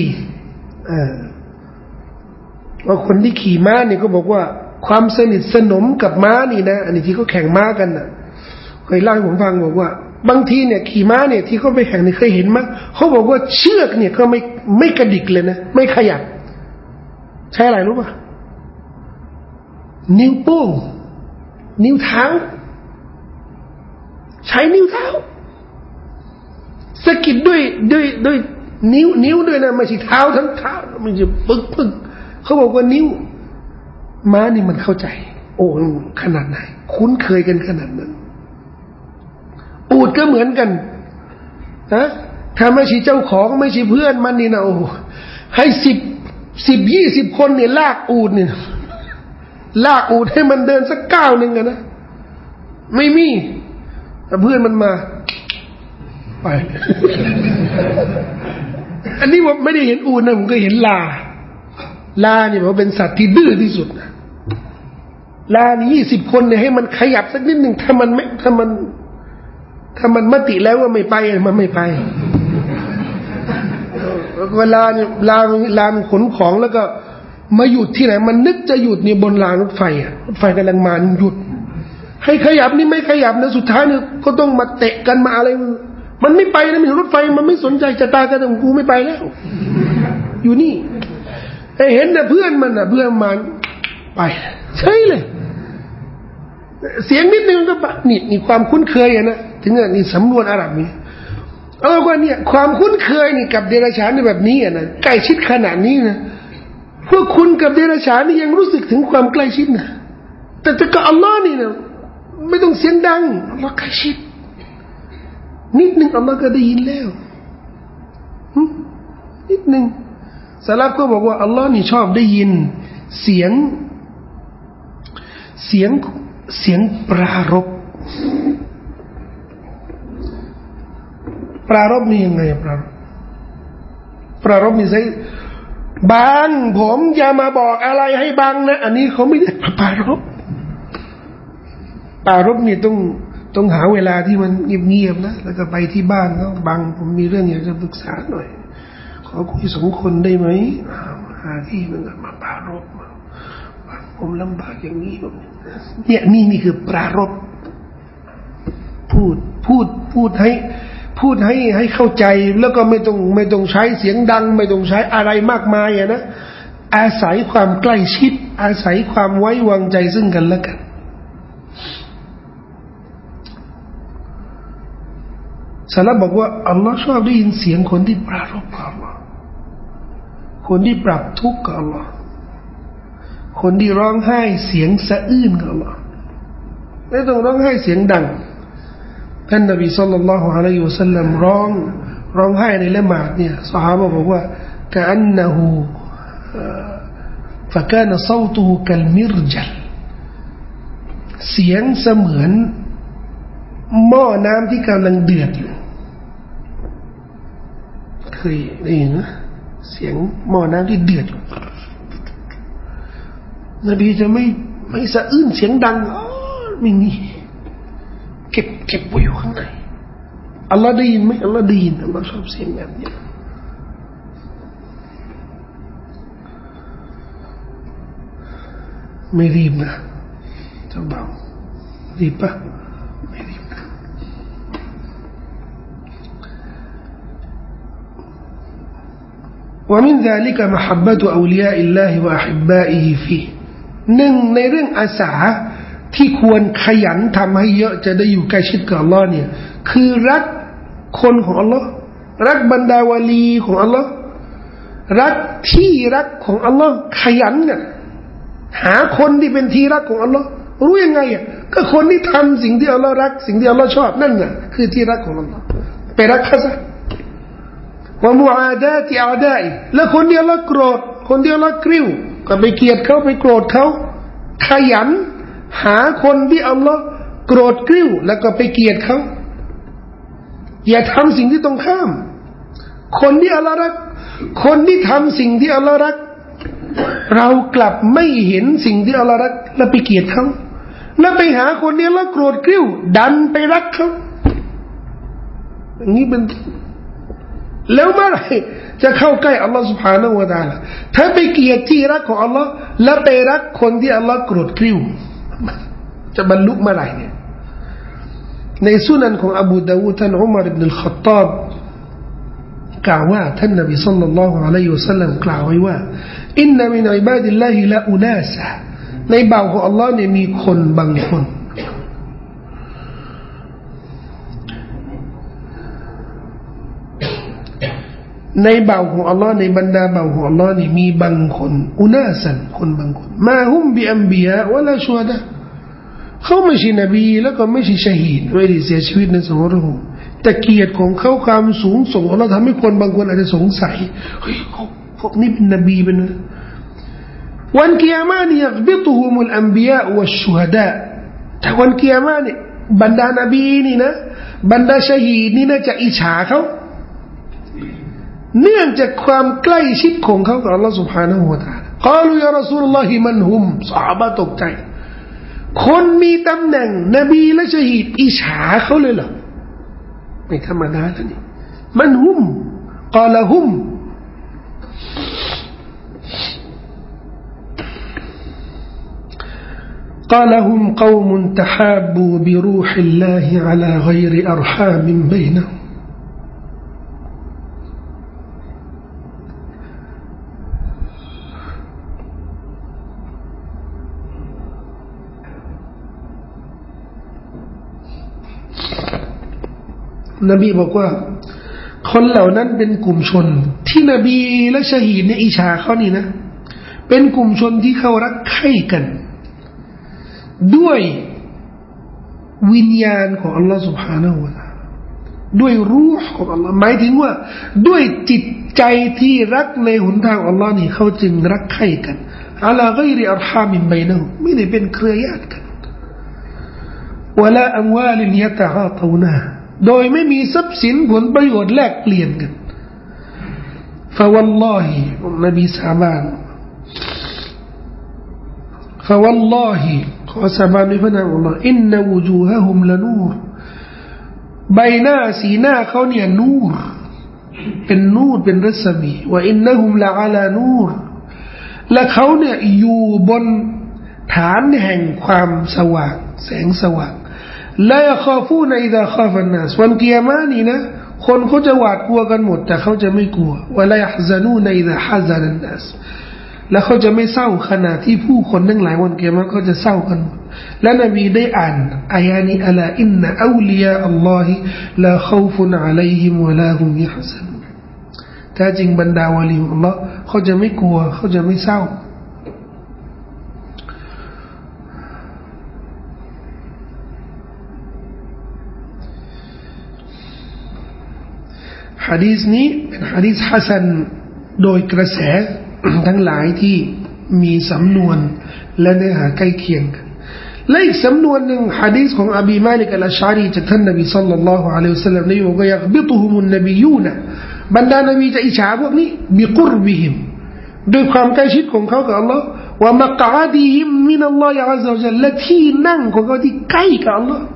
ว่าคนที่ขี่ม้าเนี่ยก็บอกว่าความสนิทสนมกับม้านี่นะอันนี้ที่เขาแข่งม้ากันน่ะเคยเล่าให้ผมฟังบอกว่าบางทีเนี่ยขี่ม้าเนี่ยที่เขาไปแข่งนี่เคยเห็นมั้ยเขาบอกว่าเชือกเนี่ยก็ไม่กระดิกเลยนะไม่ขยับใช้อะไรรู้ป่ะนิ้วโป้งนิ้วเท้าใช้นิ้วเท้าสะกิดด้วยนิ้วด้วยนะไม่ใช่เท้าทั้งเท้ามันจะปึ๊กเขาบอกว่านิ้วม้านี่มันเข้าใจโอ้ขนาดไหนคุ้นเคยกันขนาดนั้นอูฐก็เหมือนกันนะถ้าไม่ใช่เจ้าของไม่ใช่เพื่อนมันนี่นะโอ้ให้10-20 คนเนี่ยลากอูฐเนี่ยลากอูฐให้มันเดินสักก้าวหนึ่งนะไม่มีแต่เพื่อนมันมาไป อันนี้ผมไม่ได้เห็นอูฐนะผมก็เห็นลาเนี่ยมันเป็นสัตว์ที่ดื้อที่สุดนะลานี่20 คนเนี่ยให้มันขยับสักนิดหนึ่งถ้ามันมติแล้วว่าไม่ไปมันไม่ไปเวลาเนี่ยลาขนของแล้วก็มาหยุดที่ไหนมันนึกจะหยุดเนี่ยบนรางรถไฟรถไฟกำลังมาหยุดให้ขยับนี่ไม่ขยับนะสุดท้ายเนี่ยก็ต้องมาเตะกันมาอะไรมันไม่ไปนะมันรถไฟมันไม่สนใจจะตากันกูไม่ไปแล้วอยู่นี่เห็นนะเพื่อนมันนะเพื่อนมันไปใช่เลยเสียงนิดนึงก็นี่ความคุ้นเคยนะถึงนี่สำนวนอาหรับนี่ว่าเนี่ยความคุ้นเคยนี่กับเดรัจฉานแบบนี้นะใกล้ชิดขนาดนี้นะพวกคุณกับเดรัจฉานนี่ยังรู้สึกถึงความใกล้ชิดนะแต่กับอัลลอฮ์นี่นะไม่ต้องเสียงดังอัลลอฮ์ใกล้ชิดนิดนึงอัลลอฮ์ก็ได้ยินแล้วนิดนึงซะลัฟก็บอกว่าอัลลอฮ์นี่ชอบได้ยินเสียงปรารภนี่ยังไงปรารภนี่ใช่บางผมอย่ามาบอกอะไรให้บังนะอันนี้เขาไม่ได้ปรารภนี่ต้องหาเวลาที่มันเงียบๆนะแล้วก็ไปที่บ้านเขาบังผมมีเรื่องอยากจะปรึกษาหน่อยขอคุย2 คนได้ไหมหาที่มันมาปรารภผมลำบากอย่างนี้เนี่ยนี่คือปรารภพูดให้เข้าใจแล้วก็ไม่ต้องใช้เสียงดังไม่ต้องใช้อะไรมากมายนะอาศัยความใกล้ชิดอาศัยความไว้วางใจซึ่งกันและกันซะลัฟบอกว่าอัลลอฮ์ชอบได้ยินเสียงคนที่ปรารภกับอัลลอฮ์คนที่ปรับทุกข์กับอัลลอฮ์คนที่ร้องไห้เสียงสะอื้นกับอัลลอฮ์ไม่ต้องร้องไห้เสียงดังท่านนบีศ็อลลัลลอฮุอะลัยฮิวะซัลลัมร้องไห้ในละหมาดเนี่ยซอฮาบะห์บอกว่ากะอันนะฮูفكان صوته كالمرجل เสียงเสมือนหม้อน้ำที่กำลังเดือดอยู่เคยได้ยินนะเสียงหม้อน้ำที่เดือดนบีจะไม่สะอื้นเสียงดังไม่มีเก็บไว้อยู่ข้างในอัลลอฮ์ได้ยินไหมอัลลอฮ์ได้ยินอัลลอฮ์ชอบเสียงแบบนี้ไม่รีบนะเจ้าบ่าวรีบปะไม่รีบนะومن ذلك محبة أولياء الله وأحبائه فيه หนึ่งในเรื่องอาสาที่ควรขยันทำให้เยอะจะได้อยู่ใกล้ชิดกับอัลลอฮ์เนี่ยคือรักคนของอัลลอฮ์รักบรรดาวะลีของอัลลอฮ์รักที่รักของอัลลอฮ์ขยันกันหาคนที่เป็นที่รักของอัลลอฮ์รู้ยังไงก็คนที่ทำสิ่งที่อัลลอฮ์รักสิ่งที่อัลลอฮ์ชอบนั่นน่ะคือที่รักของอัลลอฮ์ไปรักเขาซะว่ามุอาดาติอาดาอิแล้วคนที่อัลลอฮ์โกรธคนที่อัลลอฮ์กริ้วก็ไปเกลียดเขาไปโกรธเขาขยันหาคนที่อัลลอฮ์โกรธกริ้วแล้วก็ไปเกลียดเขาอย่าทำสิ่งที่ตรงข้ามคนที่อัลลอฮ์รักคนที่ทำสิ่งที่อัลลอฮ์รักเรากลับไม่เห็นสิ่งที่อัลลอฮ์รักแล้วไปเกลียดเขาแล้วไปหาคนที่อัลลอฮ์โกรธกริ้วดันไปรักเขาอย่างนี้เป็นแล้วเมื่อไหร่จะเข้าใกล้อัลลอฮ์ سبحانه และ تعالى ถ้าไปเกลียดที่รักของอัลลอฮ์แล้วไปรักคนที่อัลลอฮ์โกรธกริ้วจะบรรลุเมื่อไหร่เนี่ยในสุนันของอบูดาวูดท่านอุมัรอิบนุลค็อฏฏอบกล่าวว่าท่านนบีศ็อลลัลลอฮุอะลัยฮิวะซัลลัมกล่าวไว้ว่าอินนะมินอิบาดิลลาฮิละอุนาสะในบ่าวของอัลลอฮ์เนี่ยมีคนบางคนในบ่าวของอัลลอฮ์ในบรรดาบ่าวของอัลลอฮ์นี่มีบางคนอุนาสันคนบางคนมาฮุมบิอัมบิยะวะลาชูฮดะเขาไม่ใช่นบีแล้วก็ไม่ใช่ชะฮีดไม่ได้เสียชีวิตในสมรภูมิแต่เกียรติของเขาความสูงส่งเราทำให้คนบางคนอาจจะสงสัยเฮ้ยพวกนี้เป็นนบีเป็นวันกิยามะห์เนี่ยบิตุฮุมุลอัมบิยะวัชชุฮดะแต่วันกิยามะห์เนี่ยบรรดานบีนี่นะบรรดาชะฮีดนี่นะจะอิจฉาเขาเนื่องจากความใกล้ชิดของเขากับอัลลอฮฺ سبحانه และ تعالى กล่าวอย่ารอซูลุลลอฮิมันฮุมซอฮาบะห์ตกใจคนมีตำแหน่งนบีและชะฮีดอิจฉาเขาเลยเหรอไม่ธรรมดาท่านนี่มันฮุมกล่าวฮุมقال هم قوم تحابوا بروح الله على غير أرحام بينهمนบีบอกว่าคนเหล่านั้นเป็นกลุ่มชนที่นบีและชะฮีดในอิจฉาเขานี่นะเป็นกลุ่มชนที่เขารักใคร่กันด้วยวิญญาณของอัลลอฮฺ سبحانه และ تعالى ด้วยรูห์ของอัลลอฮฺหมายถึงว่าด้วยจิตใจที่รักในหนทางอัลลอฮฺนี่เขาจึงรักใคร่กันอะลากัยริอัรฮามินบัยนะฮุมไม่ได้เป็นเครือญาติกันวะลาอัมวาลินยะตะอาตาวนาโดยไม่มีทรัพย์สินผลประโยชน์แลกเปลี่ยนกันฟะวัลลอฮินบีสาบานฟะวัลลอฮิขอสาบานด้วยพระนามอัลลอฮ์อินนะวุจูฮะฮุมละนูรใบหน้าสีหน้าเขาเนี่ยนูรเป็นนูรเป็นรัศมีว่าอินนะฮุมละอะลานูรและเขาเนี่ยอยู่บนฐานแห่งความสว่างแสงสว่างลายคาฟูนอิดะคาฟันนัสวันกิยามะห์นี่นะคนเขาจะหวาดกลัวกันหมดแต่เขาจะไม่กลัววะลายะฮซานูนอิดะฮะซานันนัสและเขาจะไม่เศร้าขณะที่ผู้คนทั้งหลายวันกิยามะห์ก็จะเศร้ากันและนบีได้อ่านอายะนี้อะลาอินนะอูลิยาอัลลอฮิลาคอฟุนอะลัยฮิมวะลาฮุมยะฮซันูนแท้จริงบรรดาวะลีของอัลเลาะห์เขาจะไม่กลัวเขาจะไม่เศร้าหะดีษนี้เป็นหะดีษฮัสซันโดยกระแสทั้งหลายที่มีสำนวนและเนื้อหาใกล้เคียงกันและอีกสำนวนหนึ่งหะดีษของอบีมาลิกอัลอัชอะรีจากท่านนบีศ็อลลัลลอฮุอะลัยฮิวะซัลลัมได้บอกว่ายักบิตุฮุมุนนบียูนบรรดานบีจะอิจฉาพวกนี้บิกุรบิฮิมด้วยความใกล้ชิดของเขากับอัลลอฮ์วะมักอะดีฮิมมินัลลอฮิอัซซะวะญัลและที่นั่งของเขาที่ใกล้กับอัลลอฮ์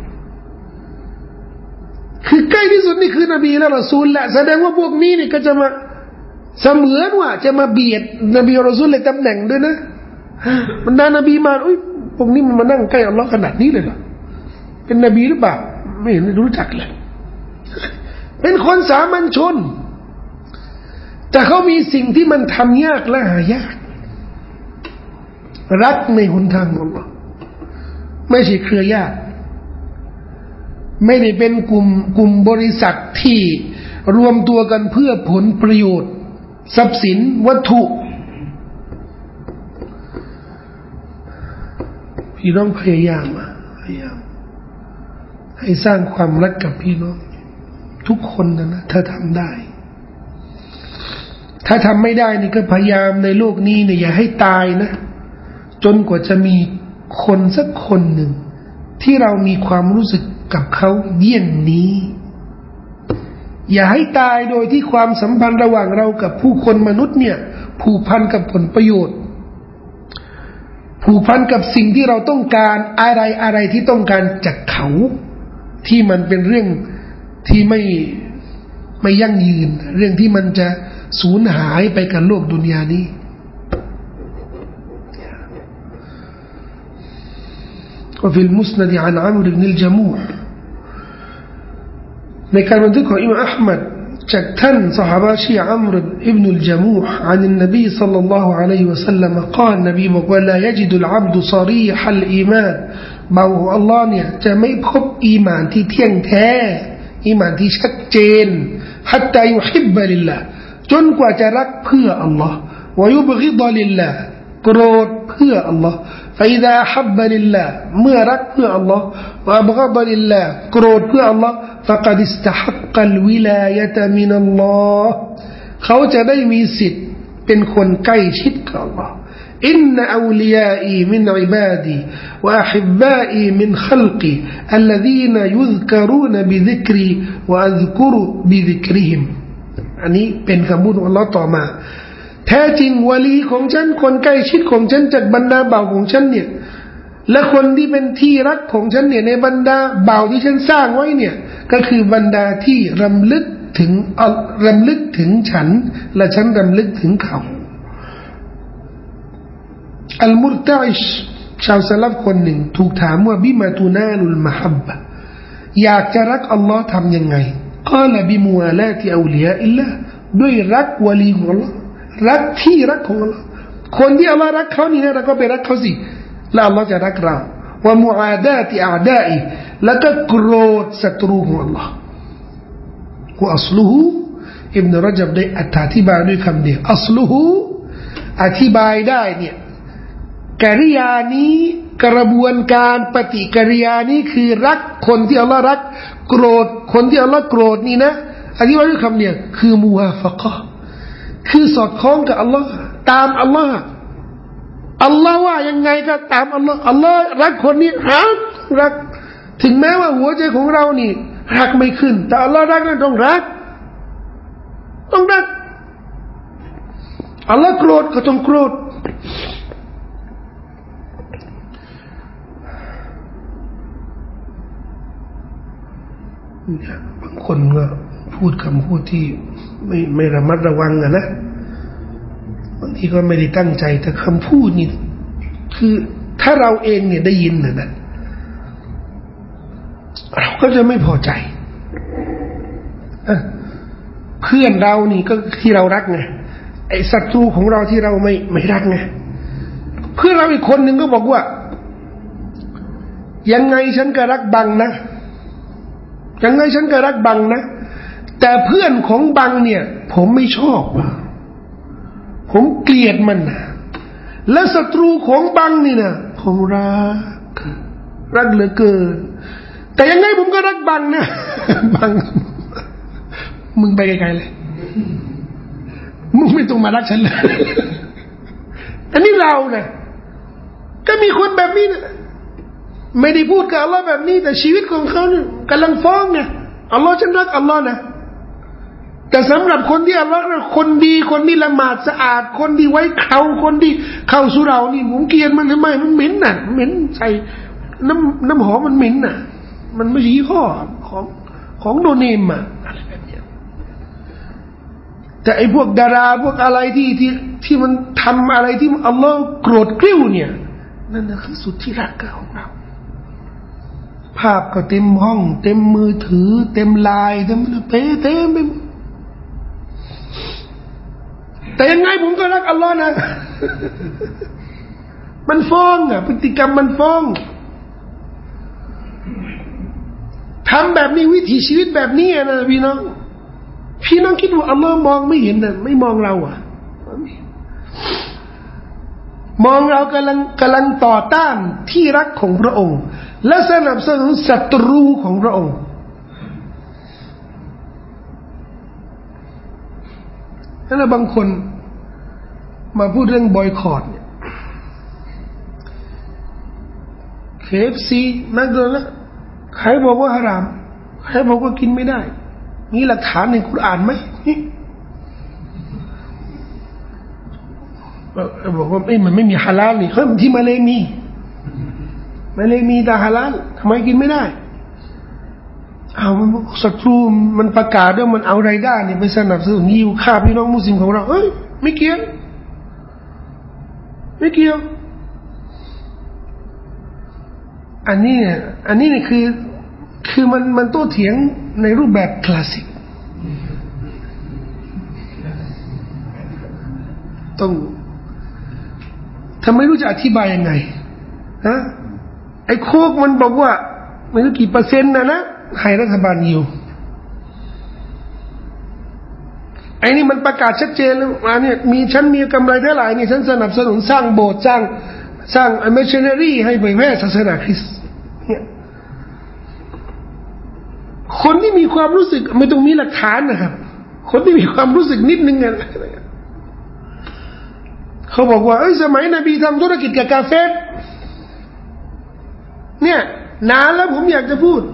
คือใกล้ที่สุดนี่คือนบีและรอซูลแหละแสดงว่าพวกนี้นี่ก็จะมาเสมือนว่าจะมาเบียดนบีรอซูลในตำแหน่งด้วยนะบรรดานบีมาพวกนี้มันมานั่งใกล้อัลลอฮ์ขนาดนี้เลยเหรอเป็นนบีหรือเปล่าไม่เห็นรู้จักเลยเป็นคนสามัญชนแต่เขามีสิ่งที่มันทำยากและหายากรักในหนทางของอัลลอฮ์ไม่ใช่เครือญาติไม่ได้เป็นกลุ่มบริษัทที่รวมตัวกันเพื่อผลประโยชน์ทรัพย์สินวัตถุพี่น้องพยายามให้สร้างความรักกับพี่น้องทุกคนนะถ้าทำได้ถ้าทำไม่ได้นี่ก็พยายามในโลกนี้เนี่ยอย่าให้ตายนะจนกว่าจะมีคนสักคนหนึ่งที่เรามีความรู้สึกกับเขาเยี่ยงนี้อย่าให้ตายโดยที่ความสัมพันธ์ระหว่างเรากับผู้คนมนุษย์เนี่ยผูกพันกับผลประโยชน์ผูกพันกับสิ่งที่เราต้องการอะไรที่ต้องการจากเขาที่มันเป็นเรื่องที่ไม่ยั่งยืนเรื่องที่มันจะสูญหายไปกับโลกดุนยานี้وفي المسند عن عمرو بن الجموح ในการบันทึกของอิหม่ามอะห์มัดจากท่านซอฮาบะห์ชื่ออัมรอิบนุลญะมูฮ์ عن النبي صلى الله عليه وسلم قال นบีบอกว่า لا يجد العبد صريح الإيمان บ่าวของอัลเลาะห์เนี่ยจะไม่พบอีหม่านที่เที่ยงแท้อีหม่านที่ชัดเจน حتى يحب لله จนกว่าจะรักเพื่ออัลลอฮ์ ويبغض لله โกรธเพื่ออัลลอฮ์فإذا حب لله เมื่อรักเพื่ออัลลอฮ์ وأبغض لله โกรธเพื่ออัลลอฮ์ فقد استحق الولاية من الله เขาจะได้มีสิทธิ์เป็นคนใกล้ชิดกับ Allah إن أوليائي من عبادي وأحبائي من خلقي الذين يذكرون بذكري وأذكر بذكرهم อันนี้เป็นคำพูดของ Allah ต่อมาแท้จริงวะลีของฉันคนใกล้ชิดของฉันจากบรรดาบ่าวของฉันเนี่ยและคนที่เป็นที่รักของฉันเนี่ยในบรรดาบ่าวที่ฉันสร้างไว้เนี่ยก็คือบรรดาที่รำลึกถึงฉันและฉันรำลึกถึงเขาอัลมุรตะอิชชาวสลับคนหนึ่งถูกถามว่าบิมาตูนาลุลมะฮับบะอยากจะรักอัลลอฮ์ทำยังไงกล่าวบิมุวาลาติอูลิยาอิลลาด้วยรักวะลีของอัลลอฮ์รักที่รักของอัลลอฮ์คนที่อัลลอฮ์รักเขานี่นะเราก็ไปรักเขาสิแล้วอัลลอฮ์จะรักเราว่ามุอาดาติอาดาอิแล้วก็โกรธศัตรูของอัลลอฮ์ว่าอัศลุฮูอิบนุรจับได้อธิบายด้วยคำเดียวอัศลุฮูอธิบายได้เนี่ยกิริยานี้กระบวนการปฏิกิริยานี้คือรักคนที่อัลลอฮ์รักโกรธคนที่อัลลอฮ์โกรธนี่นะอธิบายด้วยคำเดียวคือมุวาฟะกะห์คือสอดคล้องกับอัลลอฮ์ตามอัลลอฮ์อัลลอฮ์ว่ายังไงก็ตามอัลลอฮ์อัลลอฮ์รักคนนี้รักถึงแม้ว่าหัวใจของเรานี่รักไม่ขึ้นแต่อัลลอฮ์รักนั้นต้องรักอัลลอฮ์โกรธก็ต้องโกรธบางคนก็พูดคำพูดที่ไม่ระมัดระวังนะบางทีก็ไม่ได้ตั้งใจแต่คำพูดนี่คือถ้าเราเองเนี่ยได้ยินนะเราก็จะไม่พอใจเพื่อนเรานี่ก็ที่เรารักไงไอ้ศัตรูของเราที่เราไม่รักไงเพื่อนเราอีกคนหนึ่งก็บอกว่ายังไงฉันก็รักบังนะยังไงฉันก็รักบังนะแต่เพื่อนของบังเนี่ยผมไม่ชอบผมเกลียดมันนะและศัตรูของบังนี่นะผมรักเหลือเกินแต่ยังไงผมก็รักบังนะบังมึงไปไกลๆเลยมึงไม่ต้องมารักฉันเลยอันนี้เรานะก็มีคนแบบนี้นะไม่ได้พูดกับอัลลอฮ์แบบนี้แต่ชีวิตของเขาเนี่ยกำลังฟ้องไงอัลลอฮ์ฉันรักอัลลอฮ์นะแต่สำหรับคนที่อัลลอฮ์คนดีคนที่ละหมาดสะอาดคนที่ไว้เขาคนที่เข้าสุเรานี่ผมเกลียดมันทำไมมันเหม็นน่ะเหม็นใส่น้ำหอมมันเหม็นน่ะมันไม่ใช่ยี่ห้อของโดเนมอ่ะอะไรแบบนี้แต่ไอ้พวกดาราพวกอะไรที่มันทำอะไรที่อัลลอฮ์โกรธกริ้วเนี่ยนั่นน่ะคือสุดที่รักของเราภาพก็เต็มห้องเต็มมือถือเต็มไลน์เต็มไปหมดแต่ยังไงผมก็รักอัลลอฮ์นะมันฟ้องพฤติกรรมมันฟ้องทำแบบนี้วิถีชีวิตแบบนี้นะพี่น้องคิดว่าอัลลอฮ์มองไม่เห็นนะไม่มองเรามองเรากำลังต่อต้านที่รักของพระองค์และสนับสนุนศัตรูของพระองค์แล้วบางคนมาพูดเรื่องบอยคอตเนี่ย KFC แมคโดนัลด์ใครบอกว่าฮารามใครบอกว่ากินไม่ได้มีหลักฐานในกุรอานไหมบอกว่ามันไม่มีฮาลาลนี่ที่มาเลมีแต่ฮาลาลทำไมกินไม่ได้ศัตรูมันประกาศว่ามันเอารายได้นี่ไปสนับสนุนยิวฆ่าพี่น้องมุสลิมของเราไม่เกี่ยวอันนี้เนี่ยคือมันโต้เถียงในรูปแบบคลาสสิกต้องทำไมรู้จะอธิบายยังไงไอ้โคกมันบอกว่าไม่รู้กี่เปอร์เซ็นต์นะให้รัฐบาลยิวไอ้นี่มันประกาศชัดเจนแล้วเนี่ยฉันมีกำไรเท่าไหร่นี่ฉันสนับสนุนสร้างโบสถ์สร้างมิชชันนารีให้เผยแพร่ศาสนาคริสต์เนี่ยคนที่มีความรู้สึกไม่ต้องมีหลักฐานนะครับคนที่มีความรู้สึกนิดนึงอะเขาบอกว่าสมัยนบีทำธุรกิจกับกาเฟรเนี่ยนานแล้วผมอยากจะพูด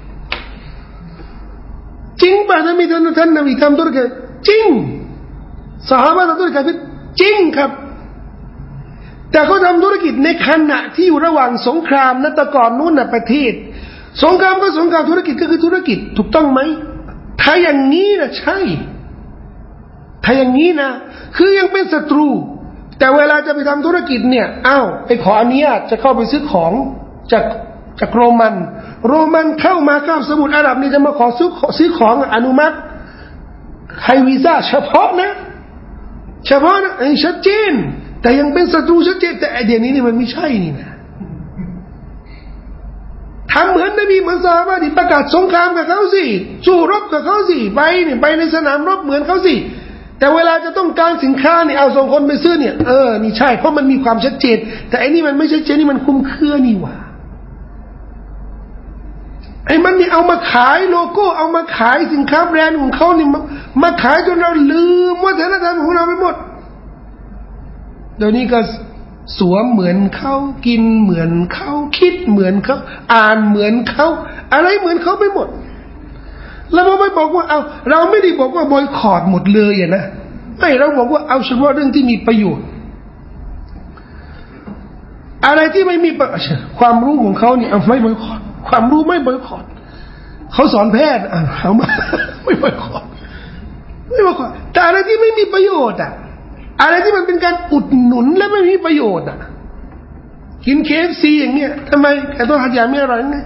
จริงป่ะท่านนบีทำธุรกิจจริงซอฮาบะห์ทำธุรกิจจริงครับแต่เขาทำธุรกิจในขณะที่อยู่ระหว่างสงครามนะแต่ก่อนนู้นนะประเทศสงครามก็สงครามธุรกิจก็คือธุรกิจถูกต้องไหมถ้าอย่างนี้นะใช่ถ้าอย่างนี้นะคือยังเป็นศัตรูแต่เวลาจะไปทำธุรกิจเนี่ยไปขออนุญาตจะเข้าไปซื้อของจากโรมันเข้ามาคาบสมุทรอาหรับนี่จะมาขอซื้อของอนุมัติให้วีซ่าเฉพาะนะชัดเจนแต่ยังเป็นศัตรูชัดเจนแต่ไอเดียนี้นี่มันไม่ใช่นี่นะทำเหมือนนบีเหมือนซอฮาบะห์ที่ประกาศสงครามกับเขาสิสู้รบกับเขาสิไปในสนามรบเหมือนเขาสิแต่เวลาจะต้องการสินค้าเนี่ยเอาส่งคนไปซื้อเนี่ยนี่ใช่เพราะมันมีความชัดเจนแต่ไอ้นี่มันไม่ชัดเจนนี่มันคลุมเครือนี่หว่าไอ้มันนี่เอามาขายโลโก้เอามาขายสินค้าแบรนด์ของเขานี่มาขายจนเราลืมวัฒนธรรมของเราไปหมดเดี๋ยวนี้ก็สวมเหมือนเขากินเหมือนเขาคิดเหมือนเขาอ่านเหมือนเขาอะไรเหมือนเขาไปหมดแล้วเราไม่บอกว่าเราไม่ได้บอกว่าบอยคอตหมดเลยนะไม่เราบอกว่าเอาเฉพาะเรื่องที่มีประโยชน์อะไรที่ไม่มีความรู้ของเขาเนี่ยไม่บอยคอตความรู้ไม่บอยคอตเขาสอนแพทย์เอามาไม่บอยคอตแต่อะไรที่ไม่มีประโยชน์อะไรที่มันเป็นการอุดหนุนและไม่มีประโยชน์กิน KFC อย่างเงี้ยทำไมไก่ทอดหัดใหญ่ไม่อร่อยไง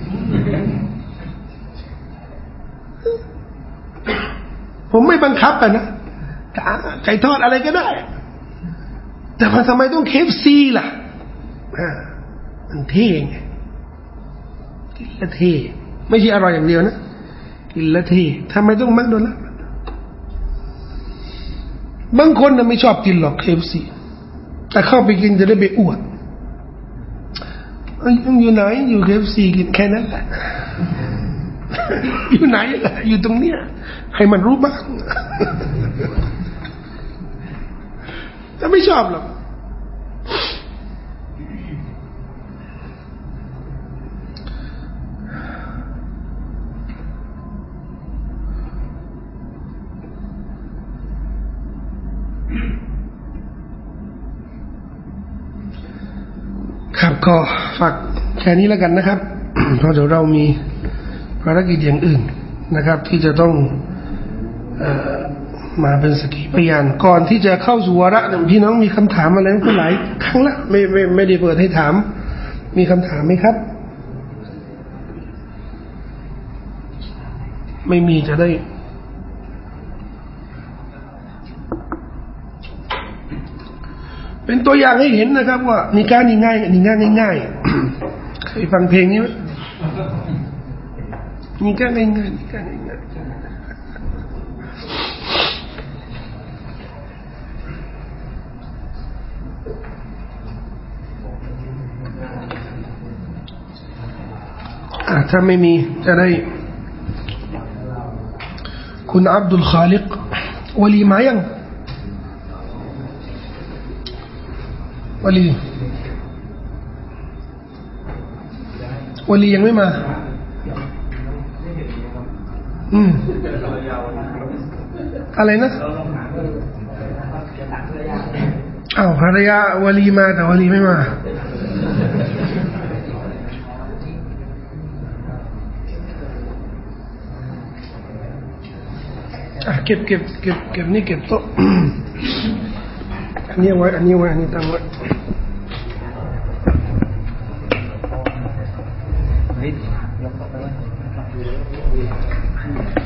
ผมไม่บังคับนะไก่ทอดอะไรก็ได้แต่มันทำไมต้อง KFC ล่ะมันเท่ไงกินแล้วเท่ไม่ใช่อร่อยอย่างเดียวนะกินแล้วเท่ทำไมต้องแมคโดนัลด์บางคนไม่ชอบกินหรอก KFC แต่เข้าไปกินจะได้ไปอวดอยู่ไหนอยู่ KFC กินแค่นั้นแหละอยู่ไหนล่ะอยู่ตรงเนี้ยให้มันรู้บ้างแต่ไม่ชอบหรอกครับก็ฝากแค่นี้แล้วกันนะครับ เพราะเดี๋ยวเรามีภารกิจอย่างอื่นนะครับที่จะต้องมาเป็นสักขีพยานก่อนที่จะเข้าสู่วาระพี่น้องมีคำถามอะไรก็หลายครั้งละไม่ได้เปิดให้ถามมีคำถามไหมครับไม่มีจะได้เป็นตัวอย่างให้เห็นนะครับว่านิกานี่ง่ายเคยฟังเพลงนี้ไหมนิกาง่ายถ้าไม่มีจะได้คุณอับดุลคาลิกวลีมายังวลียังไม่มาอะไรนะภรรยาวลีมาแต่วลีไม่มาเก็บนี่เก็บโต๊ะอันนี้ไว้อันนี้ตั้งไว้ยกโต๊ะไปไว้